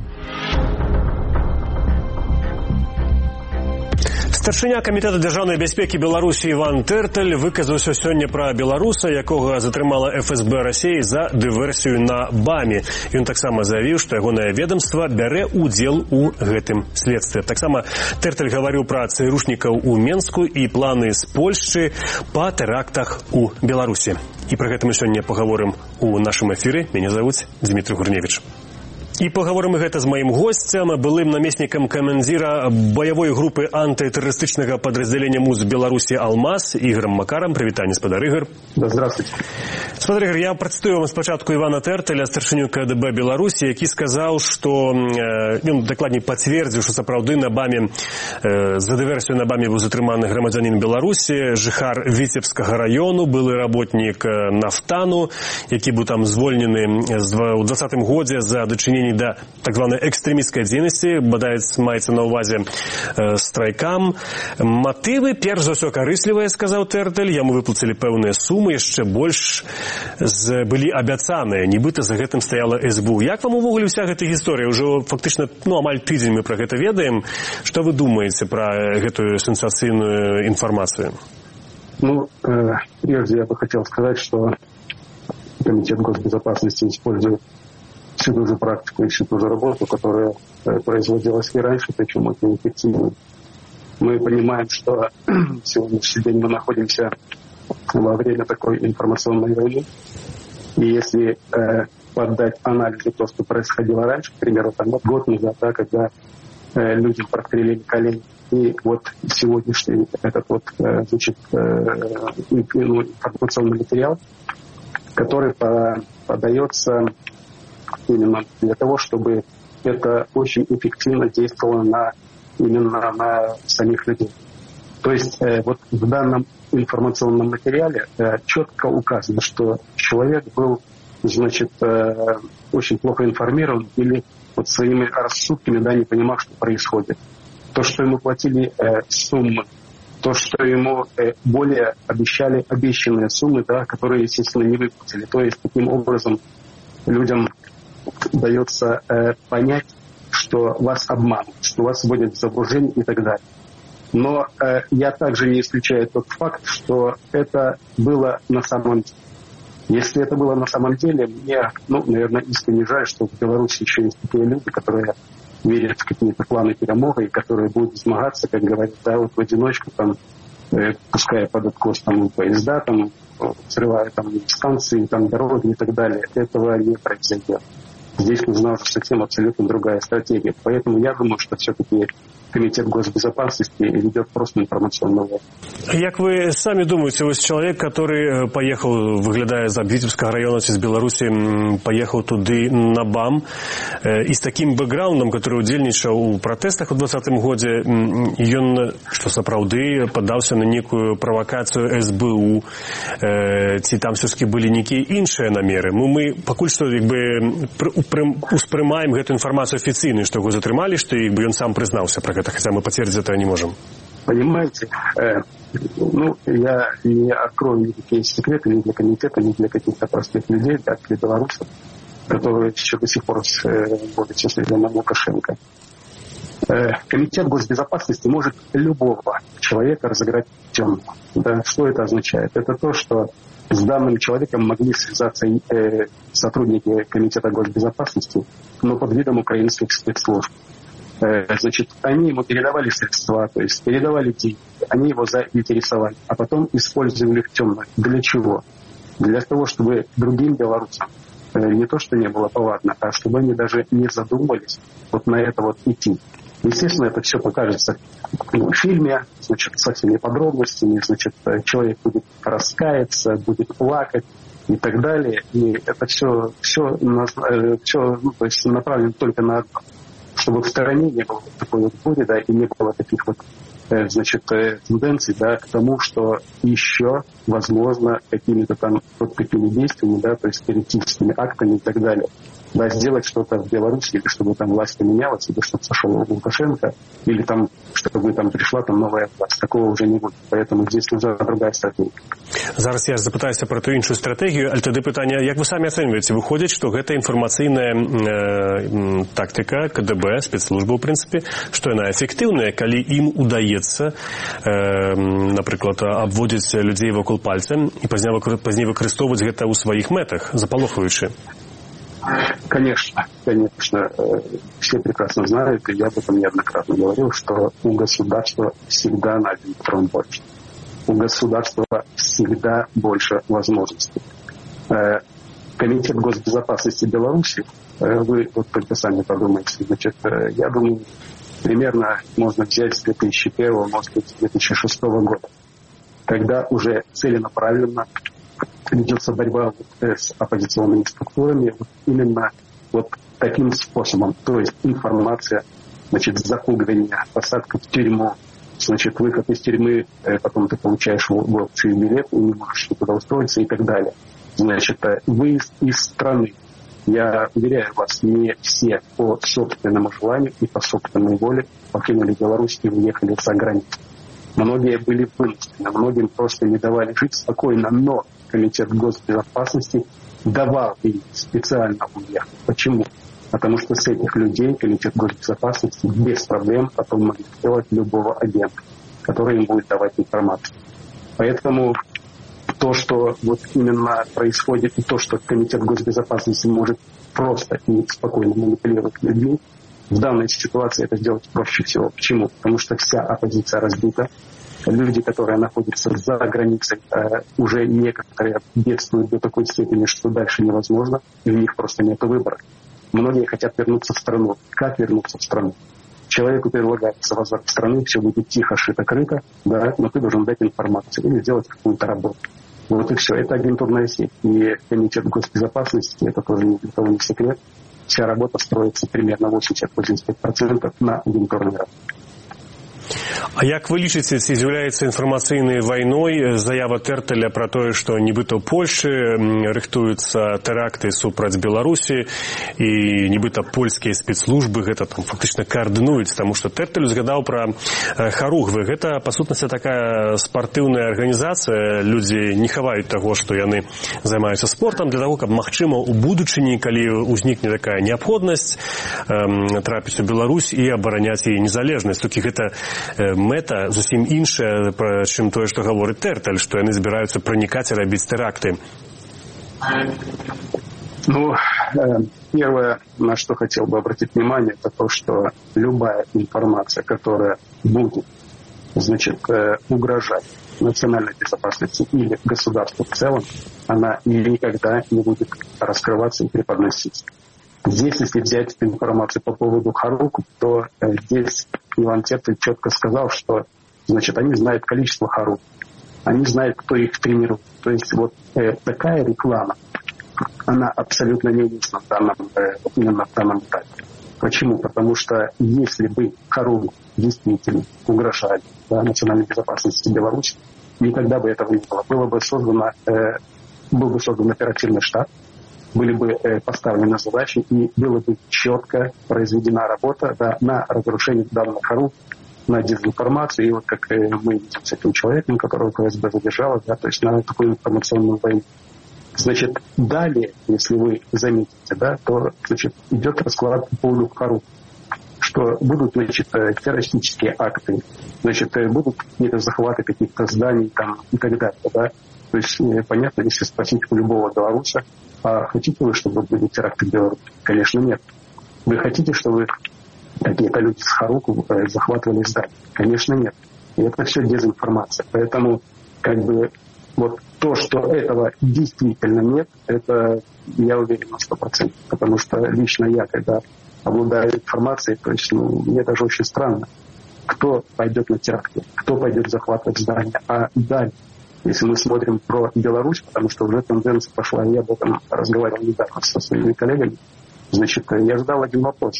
Старшыня камітэта дзяржаўнай бяспекі Беларусі Іван Тэртэль выказаўся сёння пра беларуса, якога затрымала ФСБ Расіі за дыверсію на БАМе. Ён таксама заявіў, што ягонае ведомства бярэ удзел у гэтым следстве. Таксама Тэртэль гаварыў пра царушнікаў у Менску і планы з Польшчы па тэрактах у Беларусі. І пра гэта мы сёння пагаворым у нашым эфіры. Мяне завуць Дмітрий Гурневіч. І пагаворым гэта з маім госцем, былым намеснікам камандзіра баявой групы антытэрарыстычнага падраздзялення МУЗ Беларусі «Алмаз» Ігорам Макарам. Прывітанне, спадар Ігор. Да, здравствуйте. Спадар Ігор, я прадстаю вам спачатку Івана Тэртэля, старшыню КДБ Беларусі, які сказаў, што ён дакладней пацвердзіў, што сапраўды на БАМе за дыверсію на БАМе быў затрыманы грамадзянін Беларусі, жыхар Віцебскага раёну, былы работнік нафтану, які быў там звольнены ў 2020 годзе за дачыненне да так званой экстрэмісцкай дзейнасці, бадай маецца на ўвазе страйкам. Матывы, перш за ўсё, карыслівыя, сказаў Тэртэль, яму выплацілі пэўныя сумы, яшчэ больш былі абяцаныя, нібыта за гэтым стаяла СБУ. Як вам увогуле ўся гэта гісторыя? Ужо фактычна, амаль тыдзень мы пра гэта ведаем. Што вы думаеце пра гэтую сенсацыйную інфармацыю? Ну, прежде я бы хотел сказать, что Комитет госбезопасности использует всю ту же практику и всю ту же работу, которая производилась и раньше, причем очень эффективно. Мы понимаем, что в сегодняшний день мы находимся во время такой информационной войны. И если поддать анализу то, что происходило раньше, к примеру, там, год назад, да, когда люди прострелили колени, и вот сегодняшний этот вот, значит, информационный материал, который подается именно для того, чтобы это очень эффективно действовало именно на самих людей. То есть вот в данном информационном материале четко указано, что человек был, значит, очень плохо информирован или вот своими рассудками, да, не понимал, что происходит. То, что ему платили суммы, то, что ему более обещали обещанные суммы, да, которые, естественно, не выплатили. То есть таким образом людям дается понять, что вас обманут, что вас вводят в заблуждение и так далее. Но я также не исключаю тот факт, что это было на самом деле. Если это было на самом деле, мне, наверное, искренне жаль, что в Беларуси еще есть такие люди, которые верят в какие-то планы перемоги, и которые будут взмагаться, как говорят, да, вот в одиночку, там, пуская под откос там, поезда, там, взрывая там, станции, там, дороги и так далее. Этого не произойдет. Здесь нужна уже совсем абсолютно другая стратегия. Поэтому я думаю, что все-таки Комитет госбезопасности ведет просто информационную войну. Як вы сами думаете, вы человек, который поехал, выглядая из Витебского района, из Беларуси, поехал туды на БАМ, и с таким бэкграундом, который удзельнічаў у протестах у 2020 годзе, ён, што сапраўды, паддаўся на некую правакацыю СБУ, ці там все-таки былі нейкія іншыя намеры. Мы пакуль што успрымаем гэту інфармацыю афіцыйную, што яго затрымалі, што ён сам прызнаўся пра гэта, хотя мы подтвердить это не можем. Понимаете, я не открою никакие секреты ни для комитета, ни для каких-то простых людей, да, для белорусов, которые еще до сих пор будут числиться на Лукашенко. Комитет госбезопасности может любого человека разыграть темно. Да? Что это означает? Это то, что с данным человеком могли связаться сотрудники Комитета госбезопасности, но под видом украинских спецслужб. Значит, они ему передавали средства, то есть передавали деньги, они его заинтересовали, а потом использовали в темную. Для чего? Для того, чтобы другим белорусам не то, что не было повадно, а чтобы они даже не задумывались вот на это вот идти. Естественно, это все покажется в фильме, значит, со всеми подробностями, значит, человек будет раскаяться, будет плакать и так далее. И это все то есть направлено только на одно. Чтобы в стороне не было такой вот бури, да, и не было таких вот, значит, тенденций, да, к тому, что еще, возможно, какими-то там вот такими действиями, да, то есть террористическими актами и так далее, да, сделать что-то в Беларуси, или чтобы там власть поменялась, или чтобы сошел Лукашенко, или там, чтобы там пришла там новая власть. Такого уже не будет. Поэтому здесь нужна другая стратегия. Зараз я запытаюся про ту іншую стратегію, але тоді питання, як ви самі оцінюєте? Виходить, що гэта інфармацыйная тактика КДБ, спецслужбы, в принципе, што яна эфектыўная, калі ім удаецца, напрыклад, абводзіць людзей вакол пальца і пазней выкарыстоўваць гэта ў сваіх мэтах, запалохаючы. Конечно. Все прекрасно знают, и я об этом неоднократно говорил, что у государства всегда на один патрон больше. У государства всегда больше возможностей. Комитет госбезопасности Беларуси, вы вот только сами подумайте, значит, я думаю, примерно можно взять с 2001, может быть, 2006 года, когда уже целенаправленно ведется борьба с оппозиционными структурами вот именно вот таким способом. То есть информация, значит, запугивание, посадка в тюрьму, значит, выход из тюрьмы, потом ты получаешь волчий билет и не можешь никуда устроиться и так далее. Значит, выезд из страны. Я уверяю вас, не все по собственному желанию и по собственной воле покинули Беларусь и уехали за границу. Многие были вынуждены, многим просто не давали жить спокойно, но Комитет госбезопасности давал им специально уехать. Почему? Потому что с этих людей Комитет госбезопасности без проблем потом могли сделать любого агента, который им будет давать информацию. Поэтому то, что вот именно происходит, и то, что Комитет госбезопасности может просто и спокойно манипулировать людьми, в данной ситуации это сделать проще всего. Почему? Потому что вся оппозиция разбита. Люди, которые находятся за границей, уже некоторые бедствуют до такой степени, что дальше невозможно, и у них просто нет выбора. Многие хотят вернуться в страну. Как вернуться в страну? Человеку предлагается возврат в страну, все будет тихо, шито-крыто, да, но ты должен дать информацию или сделать какую-то работу. Вот и все. Это агентурная сеть. И Комитет госбезопасности, это тоже ни для кого не секрет, вся работа строится примерно 80-85% на агентурной работе. А як вы лічыце, ці з'яўляецца інфармацыйнай вайной заява Тэртэля пра тое, што нібыта ў Польшчы рыхтуюцца тэракты супраць Беларусі і нібыта польскія спецслужбы гэта там фактычна каардынуюць, таму што Тэртэль узгадаў пра харугвы. Гэта, па сутнасці, такая спартыўная арганізацыя. Людзі не хаваюць таго, што яны займаюцца спортам для таго, каб, магчыма, у будучыні, калі ўзнікне такая неабходнасць, трапіць у Беларусь і абараняць яе незалежнасць. Толькі гэта мэта зусім іншая, чым тое, што гаворыць Тэртэль, што яны збіраюцца пранікаць і рабіць тэракты. Ну, первое, на что хотел бы обратить внимание, это то, что любая информация, которая будет, значит, угрожать национальной безопасности или государству в целом, она никогда не будет раскрываться и преподноситься. Здесь, если взять информацию по поводу Харуку, то здесь Иван Тэртель четко сказал, что, значит, они знают количество Харук, они знают, кто их тренирует. То есть вот такая реклама, она абсолютно неуместна именно в данном этапе. Почему? Потому что если бы Харук действительно угрожали национальной безопасности Беларуси, никогда бы этого не было. Был бы создан оперативный штаб, были бы поставлены задачи и была бы четко произведена работа на разрушение данных Харук, на дезинформацию. И вот как мы видим с этим человеком, которого ФСБ задержало, то есть на такую информационную войну. Значит, далее, если вы заметите, то, значит, идет расклад по поводу Харук, что будут, значит, террористические акты, значит, будут какие-то захваты каких-то зданий там и так далее, То есть, понятно, если спросить у любого белоруса, а хотите вы, чтобы были теракты в Беларуси? Конечно, нет. Вы хотите, чтобы какие-то люди с Харуку захватывали здания? Конечно, нет. И это все дезинформация. Поэтому, как бы, вот то, что этого действительно нет, это я уверен на 100%. Потому что лично я, когда обладаю информацией, то есть, мне даже очень странно, кто пойдет на теракты, кто пойдет захватывать здания. А далее, если мы смотрим про Беларусь, потому что уже тенденция пошла, я об этом разговаривал недавно со своими коллегами, значит, я задал один вопрос.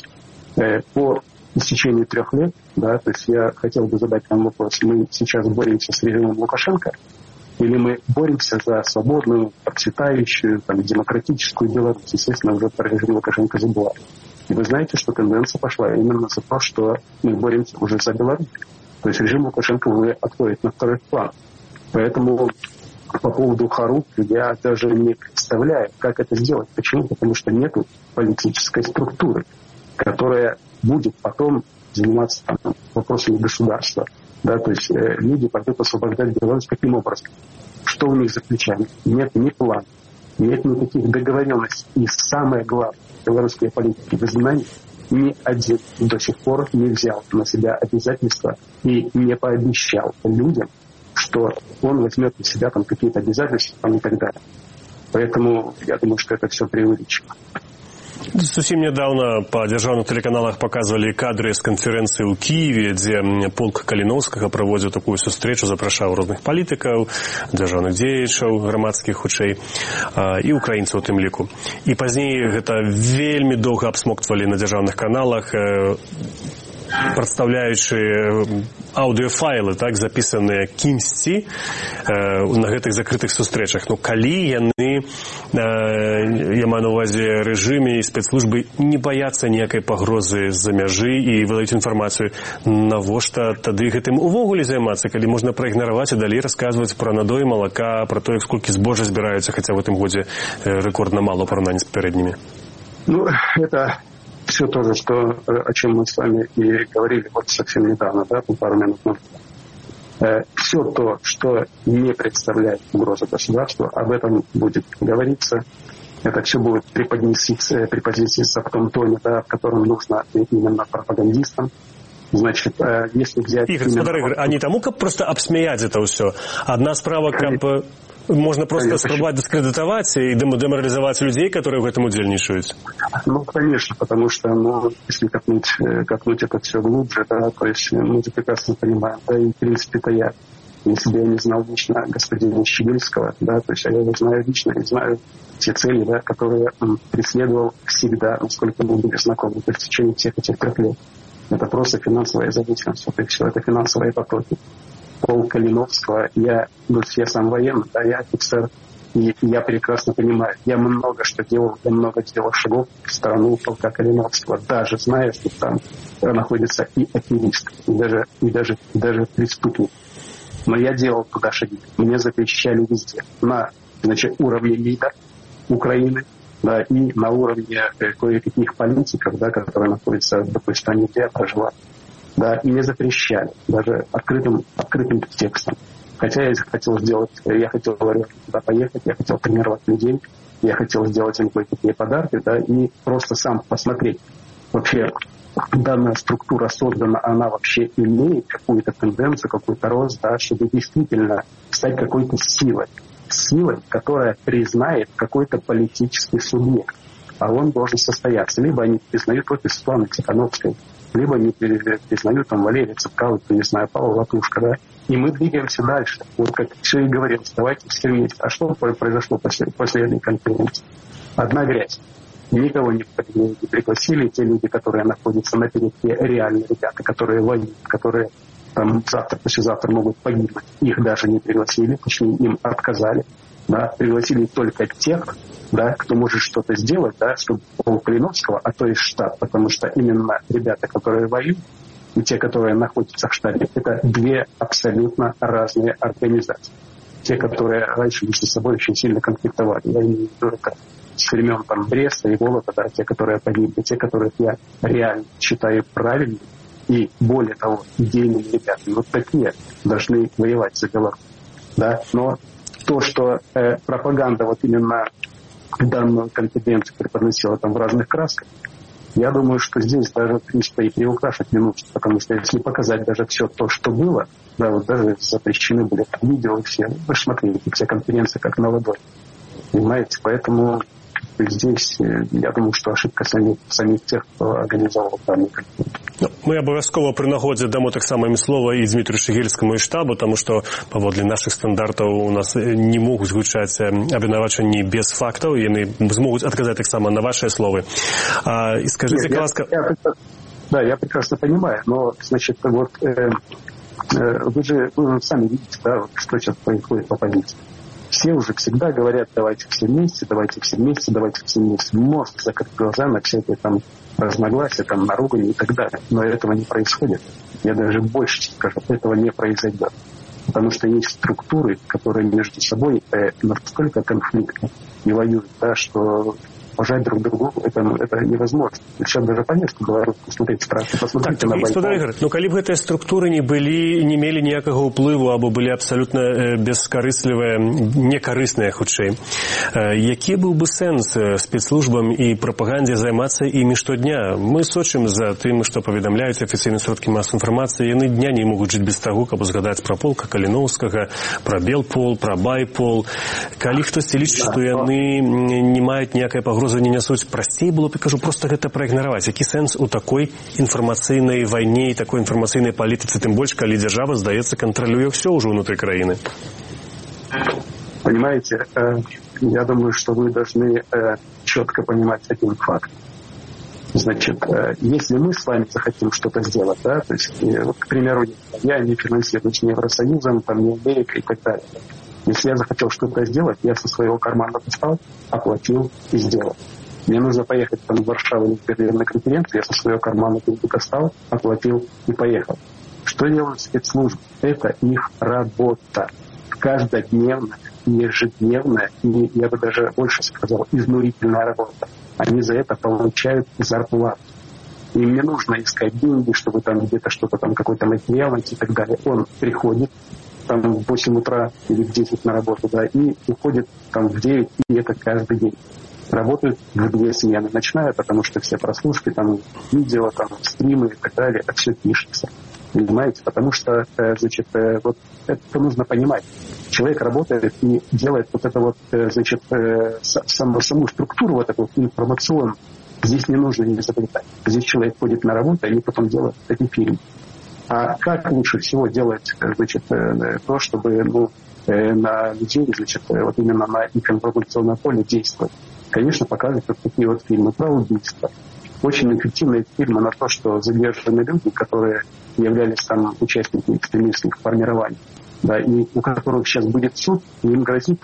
По истечению 3 лет, то есть я хотел бы задать вам вопрос, мы сейчас боремся с режимом Лукашенко, или мы боремся за свободную, процветающую, демократическую Беларусь? Естественно, уже про режим Лукашенко забывали. И вы знаете, что тенденция пошла именно за то, что мы боремся уже за Беларусь. То есть режим Лукашенко уже отходит на второй план. Поэтому по поводу Харук я даже не представляю, как это сделать. Почему? Потому что нет политической структуры, которая будет потом заниматься вопросами государства. То есть люди пойдут освобождать Беларусь каким образом? Что у них за плечами? Нет ни плана, нет никаких договоренностей. И самое главное, белорусские политики, вы знаете, ни один до сих пор не взял на себя обязательства и не пообещал людям, что он возьмет на себя какие-то обязательства и так далее. Поэтому я думаю, что это все преувеличено. Зусім нядаўна па дзяржаўных тэлеканалах паказвалі кадры з канферэнцыі ў Кіеве, дзе полк Каліноўскага праводзіў такую сустрэчу, запрашаў розных палітыкаў, дзяржаўных дзеячаў, грамадскіх хутчэй, і украінцаў у тым ліку. І пазней гэта вельмі доўга абсмоктвалі на дзяржаўных каналах, прадстаўляючы аўдыёфайлы, запісаныя кімсьці на гэтых закрытых сустрэчах. Калі яны, я маю на ўвазе рэжыме і спецслужбы, не баяцца ніякай пагрозы з-за мяжы і выдаюць інфармацыю, навошта тады гэтым увогуле займацца, калі можна праігнараваць і далей расказваць пра надоі малака, пра тое, сколькі збожжа збіраюцца, хаця в гэтым годзе рэкордна мала ў параўнанні з папярэднімі? Это все то же, о чем мы с вами и говорили совсем недавно, пару минут назад. Все то, что не представляет угрозу государству, об этом будет говориться. Это все будет преподноситься в том тоне, в котором нужно именно пропагандистам. Значит, если взять... Игорь, а не тому, как просто обсмеять это все? Одна справа, как можно просто спробовать дискредитовать и деморализовать людей, которые в этом удельничают? Конечно, потому что, если копнуть это все глубже, то есть мы прекрасно понимаем, и в принципе-то я Если бы я не знал лично господина Щегельского, да, то есть я его знаю лично и знаю те цели, да, которые он преследовал всегда, насколько мы были знакомы, то есть в течение всех этих 3 лет. Это просто финансовая зависимость, вот и все, это финансовые потоки. Пол Калиновского, я сам военный, да, я офицер, и я прекрасно понимаю, я много что делал, я много сделал шагов в сторону полка Калиновского, даже зная, что там находится и аферист, и даже преступник. Но я делал туда шаги. Мне запрещали везде. На уровне МИДа Украины, да, и на уровне кое-каких политиков, да, которые находятся в той стране, где я проживаю. Да, и мне запрещали, даже открытым текстом. Хотя я хотел туда поехать, я хотел тренировать людей, я хотел сделать им кое-какие подарки, да, и просто сам посмотреть, вообще данная структура создана, она вообще имеет какую-то тенденцию, какой-то рост, да, чтобы действительно стать какой-то силой, которая признает какой-то политический субъект. А он должен состояться. Либо они признают офис Светланы Тихановской, либо они признают там Валерия Цепкала, не знаю, Павла Латушка, да. И мы двигаемся дальше. Вот как все и говорилось, давайте все вместе. А что произошло после этой конференции? Одна грязь. Никого не пригласили. Те люди, которые находятся на передке, реальные ребята, которые воюют, которые там завтра, послезавтра могут погибнуть. Их даже не пригласили, точнее им отказали. Да, пригласили только тех, да, кто может что-то сделать, да, чтобы у Калиновского, а то и штаб, потому что именно ребята, которые воюют, и те, которые находятся в штабе, это 2 абсолютно разные организации. Те, которые раньше между собой очень сильно конфликтовали. Я имею в виду это с времен там Бреста и Волода, да, те, которые погибли, те, которых я реально считаю правильными и, более того, идейными ребятами. Вот такие должны воевать за Беларусь. Да? Но то, что пропаганда вот именно данную конференцию преподносила там в разных красках, я думаю, что здесь даже, в принципе, и приукрашивать не нужно, потому что если показать даже все то, что было, да, вот даже запрещены были видео и все, вы смотрите, все конференции как на ладони, понимаете, поэтому здесь, я думаю, что ошибка самих тех, кто организовал данную конференцию. Мы абавязкова пры нагодзе дамо таксама ім слова і Дмітрию Шегельскаму і штабу, тому што паводле нашых стандартаў у нас не могуць гучаць абвінавачанні без фактаў, яны змогуць адказаць таксама на ваши словы. И скажите, ласка... Да, я прекрасно понимаю, но, значит, вот вы сами видите, да, вот, что сейчас происходит по позиции. Все уже всегда говорят, давайте все вместе, давайте все вместе, давайте все вместе. Можно закрыть глаза на всякие там разногласия, там, на ругань и так далее. Но этого не происходит. Я даже больше скажу, этого не произойдет. Потому что есть структуры, которые между собой настолько конфликтны и воюют, да, что пожать друг другу, это невозможно. Сейчас даже понять, что Беларусь, посмотрите страшно, посмотрите на Байкал. Ну, калі б гэтыя структуры не мелі ніякага ўплыву або былі абсалютна бескарыслівыя, некарысныя, хутчэй, які быў бы сэнс спецслужбам і прапагандзе займацца імі штодня? Мы сочым за тым, што паведамляюць афіцыйныя сродкі масавай інфармацыі, яны дня не могуць жыць без таго, каб узгадаць пра полка Каліноўскага, пра Белпол, пра Байпол. Калі хтосьці лічыць, што яны не маюць ніякай пагрозы, не нясуць, прасцей было б, кажу, просто гэта праігнараваць. Які сэнс у такой інфармацыйнай вайне і такой інфармацыйнай палітыцы, тым больш, калі дзяржава, здаецца, кантралюе ўсё ўжо ўнутры краіны? Понимаете, я думаю, что вы должны четко понимать один факт. Значит, если мы с вами захотим что-то сделать, да, то есть, вот, к примеру, я не финансируюсь ни Евросоюзом, там, ни Америкой и так далее. Если я захотел что-то сделать, я со своего кармана достал, оплатил и сделал. Мне нужно поехать там в Варшаву или в Берлин на конференцию, я со своего кармана достал, оплатил и поехал. Что делают спецслужбы? Это их работа. Каждодневная, ежедневная и, я бы даже больше сказал, изнурительная работа. Они за это получают зарплату. Им не нужно искать деньги, чтобы там где-то что-то там, какой-то материал найти и так далее. Он приходит там в 8 утра или в 10 на работу, да, и уходит там в 9, и это каждый день. Работают в 2 смены. Ночная, потому что все прослушки, там, видео, там, стримы и так далее, это все пишется. Понимаете? Потому что, значит, вот это нужно понимать. Человек работает и делает вот это вот, значит, саму структуру вот эту информационную. Здесь не нужно не изобретать. Здесь человек ходит на работу, и они потом делают эти фильмы. А как лучше всего делать, значит, то, чтобы на людей, значит, вот именно на их информационное поле действовать? Конечно, показывают вот такие вот фильмы про убийство. Очень эффективные фильмы на то, что задержаны люди, которые являлись там участниками экстремистских формирований, да, и у которых сейчас будет суд, и им грозит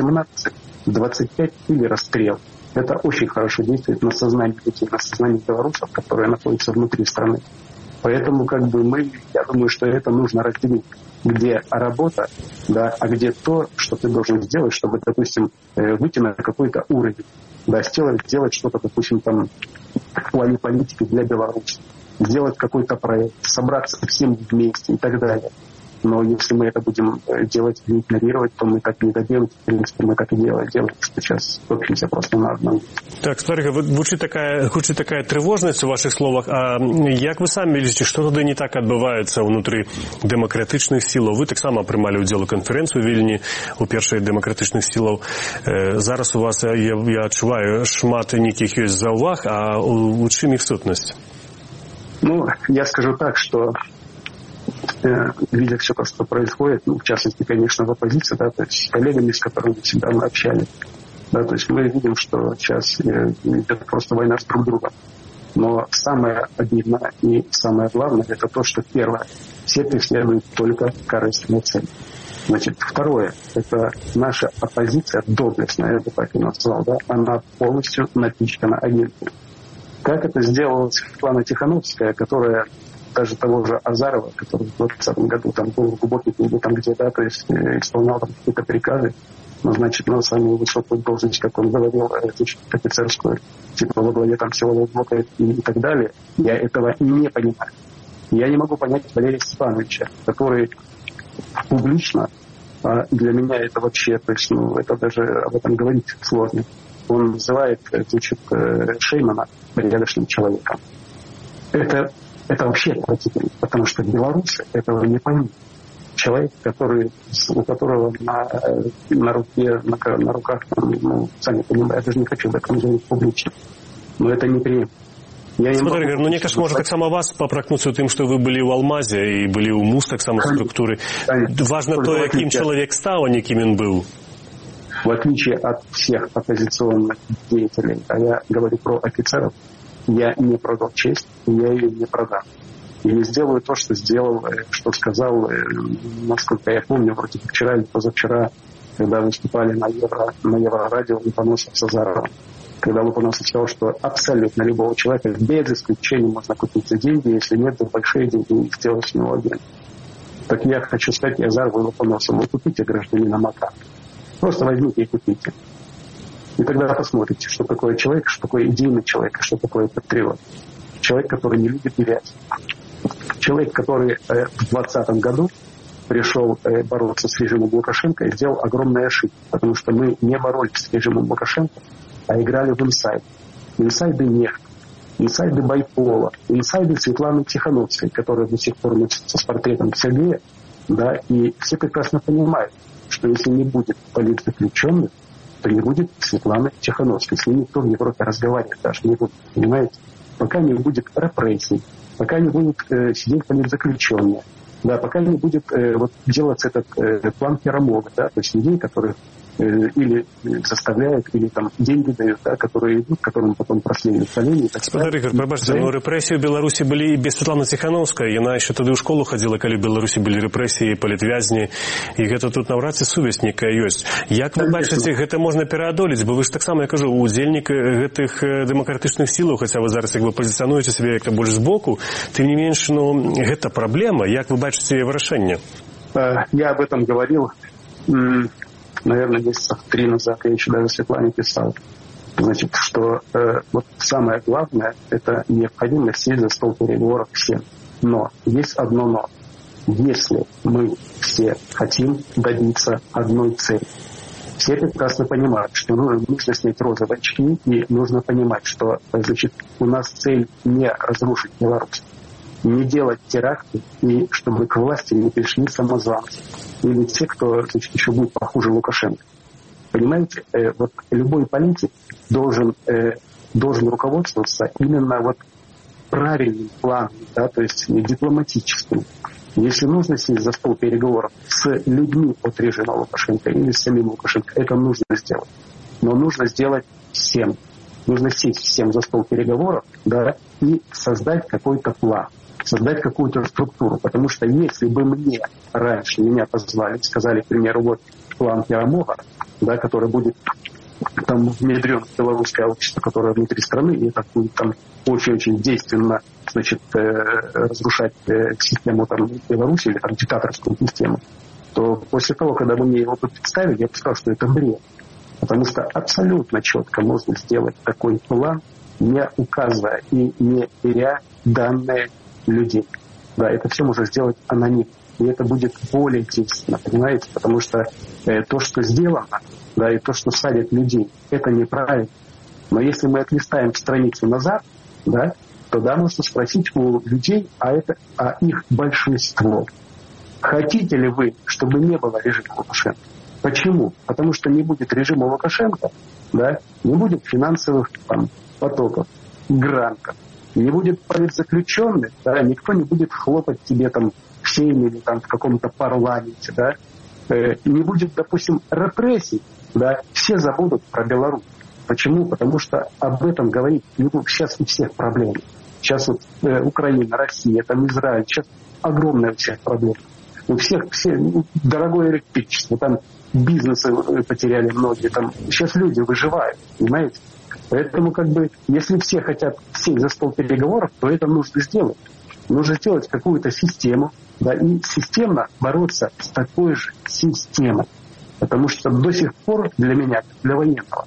18-25 или расстрел. Это очень хорошо действует на сознание людей, на сознание белорусов, которые находятся внутри страны. Поэтому я думаю, что это нужно разделить. Где работа, да, а где то, что ты должен сделать, чтобы, допустим, выйти на какой-то уровень, да, сделать что-то, допустим, там, в плане политики для Беларуси, сделать какой-то проект, собраться всем вместе и так далее. Но если мы это будем делать и игнорировать, то мы так не доделаем. В принципе, мы так и делаем, что сейчас топчемся просто на одном. Так, смотрите, гучыць такая трывожнасць у вашых словах. А як вы самі лічыце, што тады не так адбываецца ўнутры дэмакратычных сілаў? Вы таксама прымалі ўдзел у канферэнцыі ў Вільні у першай дэмакратычных сілаў. Зараз у вас, я адчуваю, шмат нейкіх ёсць заўваг, а у чым іх сутнасць? Я скажу так, что видя все то, что происходит, в частности, конечно, в оппозиции, да, то есть с коллегами, с которыми всегда мы общались, да, то есть мы видим, что сейчас идет просто война с друг другом. Но самое обидное и самое главное, это то, что первое, все преследуют только корыстные цели. Значит, второе, это наша оппозиция доблестная, я бы так и назвал, да, она полностью напичкана агентами. Как это сделала Светлана Тихановская, которая даже того же Азарова, который в 2020 году там был в глубокий клубе, там где-то, то есть исполнял там какие-то приказы, назначить на самую высокую должность, как он говорил, офицерскую, типа во главе там силового блока и так далее. Я этого не понимаю. Я не могу понять Валерия Степановича, который публично, для меня это вообще, то есть, это даже об этом говорить сложно. Он называет, значит, Шеймана порядочным человеком. Это вообще отвратительно, потому что белорусы этого не поймут. Человек, у которого на руках, сами понимаете, я даже не хочу об этом говорить публично, но это неприемлемо. Смотри, Игорь, мне кажется, может, так само вас попракнуться тем, что вы были у Алмазе и были у МУС, так само структуры. Важно то, каким человек стал, а не кем он был. В отличие от всех оппозиционных деятелей, а я говорю про офицеров, я не продал честь, и я ее не продам. И не сделаю то, что сделал, что сказал, насколько я помню, вроде вчера или позавчера, когда выступали на Еврорадио Лупоносов с Азаровым. Когда Лупоносов сказал, что абсолютно любого человека, без исключения, можно купить за деньги, если нет, за большие деньги, и сделать с него агент. Так я хочу сказать Азарову и Лупоносову: вы купите гражданина Мака. Просто возьмите и купите. И тогда посмотрите, что такое человек, что такое идейный человек, что такое патриот. Человек, который не любит грязь. Человек, который в 2020 году пришел бороться с режимом Лукашенко и сделал огромные ошибки. Потому что мы не боролись с режимом Лукашенко, а играли в инсайды. Инсайды нефть, инсайды Байпола, инсайды Светланы Тихановской, которая до сих пор носится с портретом Сергея. Да, и все прекрасно понимают, что если не будет политзаключенных, то не будет Светланы Тихановской. С ней никто в Европе разговаривать даже не будет, понимаете? Пока не будет репрессий, пока не будет сидеть политзаключенные, да, пока не будет делаться этот план Перамога, да, то есть людей, которые или заставляют, или там деньги дают, да, которые идут, которым потом проследуют колени. Спадар Ігор, пробачце, рэпрэсіі ў Беларусі былі і без Светланы Тихановскай. Яна яшчэ тады ў школу хадзіла, калі ў Беларусі былі рэпрэсіі, палітвязні, і гэта тут наўрад ці сувязь некая ёсць. Як вы бачыце, гэта можна пераадолець? Бо вы ж таксама, я кажу, удзельнік гэтых дэмакратычных сілаў, хаця вы зараз як вы пазіцыянуеце сябе як больш збоку, тым не менш, гэта праблема. Як вы бачыце яе вырашэнне? Я об этом говорил, наверное, месяца 3 назад, я еще даже Светлане писал, значит, что вот самое главное, это необходимость сесть за стол переговоров всем. Но есть одно но. Если мы все хотим добиться одной цели, все прекрасно понимают, что нужно снять розовые очки, и нужно понимать, что, значит, у нас цель не разрушить Беларусь, не делать теракты, и чтобы к власти не пришли самозванцы. Или те, кто, значит, еще будет похуже Лукашенко. Понимаете, любой политик должен руководствоваться именно правильным планом, да, то есть дипломатическим. Если нужно сесть за стол переговоров с людьми от режима Лукашенко или с самим Лукашенко, это нужно сделать. Но нужно сделать всем. Нужно сесть всем за стол переговоров, да, и создать какой-то план, создать какую-то структуру. Потому что если бы меня позвали, сказали, к примеру, вот план Ярмога, да, который будет там внедрен в белорусское общество, которое внутри страны, и это будет там очень-очень действенно, значит, разрушать систему там Беларуси или там диктаторскую систему, то после того, когда вы мне его представили, я бы сказал, что это бред. Потому что абсолютно четко можно сделать такой план, не указывая и не беря данные людей. Да, это все можно сделать анонимно. И это будет более действенно, понимаете? Потому что то, что сделано, да, и то, что садят людей, это неправильно. Но если мы отлистаем страницу назад, да, то да, можно спросить у людей, а их большинство. Хотите ли вы, чтобы не было режима Лукашенко? Почему? Потому что не будет режима Лукашенко, да, не будет финансовых там, потоков, грантов, не будет политзаключенных, да, никто не будет хлопать тебе там в сейме или там в каком-то парламенте, да, не будет, допустим, репрессий, да, все забудут про Беларусь. Почему? Потому что об этом говорить сейчас у всех проблемы. Сейчас вот Украина, Россия, там Израиль, сейчас огромная у всех проблема. У всех дорогое электричество, там бизнесы потеряли многие, там сейчас люди выживают, понимаете? Поэтому как бы, если все хотят сесть за стол переговоров, то это нужно сделать. Нужно сделать какую-то систему, да, и системно бороться с такой же системой. Потому что до сих пор для меня, для военного,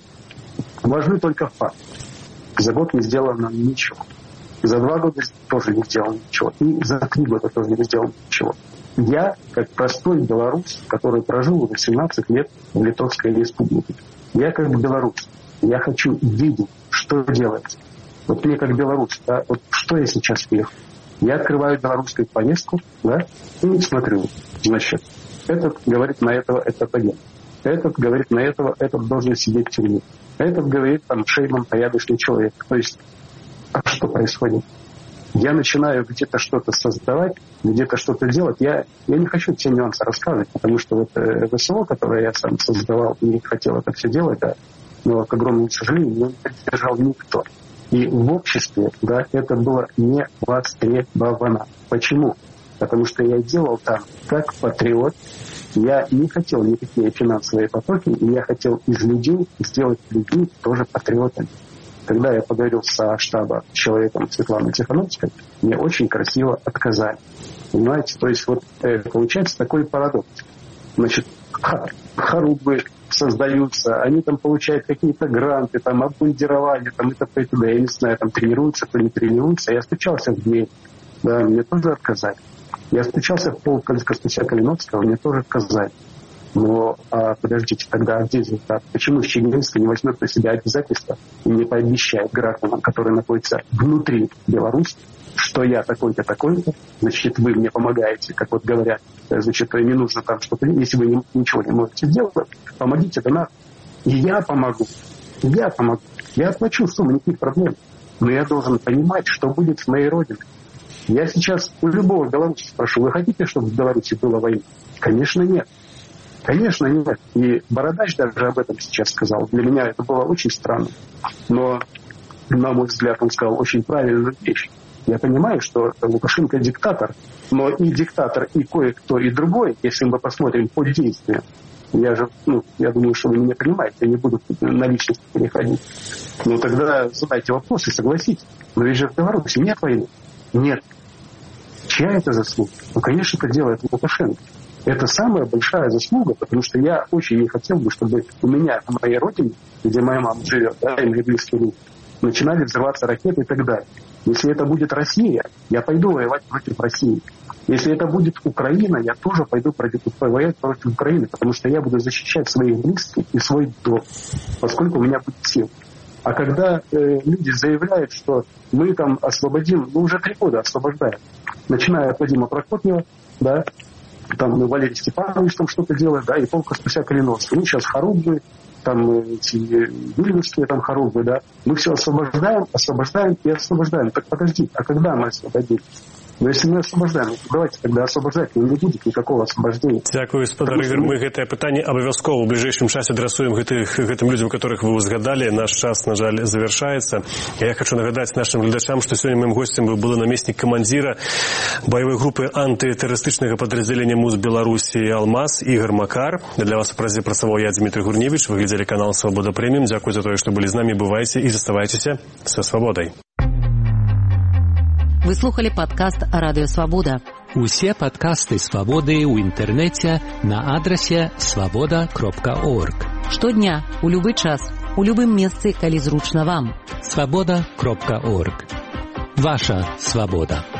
важны только факты. За год не сделано ничего. За 2 года тоже не сделано ничего. И за 3 года тоже не сделано ничего. Я, как простой белорус, который прожил 18 лет в Литовской республике, я как белорус, я хочу видеть, что делается. Вот мне как белорус, да, вот что я сейчас вижу. Я открываю белорусскую повестку, да, и смотрю. Значит, этот говорит на этого, этот агент. Этот говорит на этого, этот должен сидеть в тюрьме. Этот говорит, там, Шейман порядочный человек. То есть, а что происходит? Я начинаю где-то что-то создавать, где-то что-то делать. Я не хочу все нюансы рассказывать, потому что вот ВСО, которое я сам создавал и хотел это все делать, да, но, к огромному сожалению, меня не поддержал никто. И в обществе, да, это было не востребовано. Почему? Потому что я делал там как патриот. Я не хотел никакие финансовые потоки, и я хотел из людей сделать людей тоже патриотами. Когда я поговорил со штаба с человеком Светланой Тихановской, мне очень красиво отказали. Понимаете? То есть вот получается такой парадокс. Значит, хорубы создаются, они там получают какие-то гранты, там обмундирование, там это, я не знаю, там тренируются, кто не тренируется. Я стучался в дверь, да, мне тоже отказали. Я стучался в полк Костуся-Калиновского, мне тоже отказали. Но подождите, тогда где результат? Почему Щегинский не возьмет на себя обязательства и не пообещает гражданам, которые находятся внутри Беларуси, что я такой-то, такой-то, значит, вы мне помогаете, как вот говорят, значит, не нужно там что-то, если вы ничего не можете сделать, помогите донатам. И я помогу. Я оплачу сумму, никаких проблем. Но я должен понимать, что будет с моей родиной. Я сейчас у любого белоруса спрошу, вы хотите, чтобы в Беларуси была война? Конечно, нет. Конечно, нет. И Бородач даже об этом сейчас сказал. Для меня это было очень странно. Но, на мой взгляд, он сказал очень правильную вещь. Я понимаю, что Лукашенко диктатор, но и диктатор, и кое-кто, и другой, если мы посмотрим по действиям, я думаю, что вы меня понимаете, я не буду на личность переходить. Но тогда задайте вопрос и согласитесь. Но ведь же в Беларуси нет войны. Нет. Чья это заслуга? Ну, конечно, это делает Лукашенко. Это самая большая заслуга, потому что я очень не хотел бы, чтобы у меня на моей родине, где моя мама живет, да, и мои близкие люди, начинали взрываться ракеты и так далее. Если это будет Россия, я пойду воевать против России. Если это будет Украина, я тоже пойду воевать против Украины, потому что я буду защищать своих близких и свой дом, поскольку у меня будет сила. А когда люди заявляют, что мы там освободим, уже 3 года освобождаем, начиная от Вадима Прокопьева, да, там Валерий Степанович там что-то делает, да, и полк Костуся-Калиновского. Ну, сейчас хорубы, там эти вильнюсские там хоругвы, да, мы все освобождаем и освобождаем. Так подожди, а когда мы освободим? Но если мы освобождаем, давайте тогда освобождать, не будет никакого освобождения. Дякую, спадар Ігор. Мы гэтае пытанне абавязкова ў бліжэйшым часе адрасуем гэтым людзям, которых вы узгадали. Наш час, на жаль, завершается. Я хочу нагадать нашим глядачам, что сегодня моим гостем был наместник командира боевой группы антитеррористычнага подразделения МУС Беларуси «Алмаз» Игорь Макар. Для вас в празе працаваў я, Дмитрий Гурневич. Вы глядели канал «Свобода Премиум». Дякую за то, что были с нами. Бывайте и заставайтесь со свободой. Вы слухали падкаст Радыё Свабода. Усе падкасты «Свабоды» ў інтэрнэце на адрасе свабода.орг. Штодня, у любы час, у любым месцы, калі зручна вам. Свабода.орг. Ваша свабода.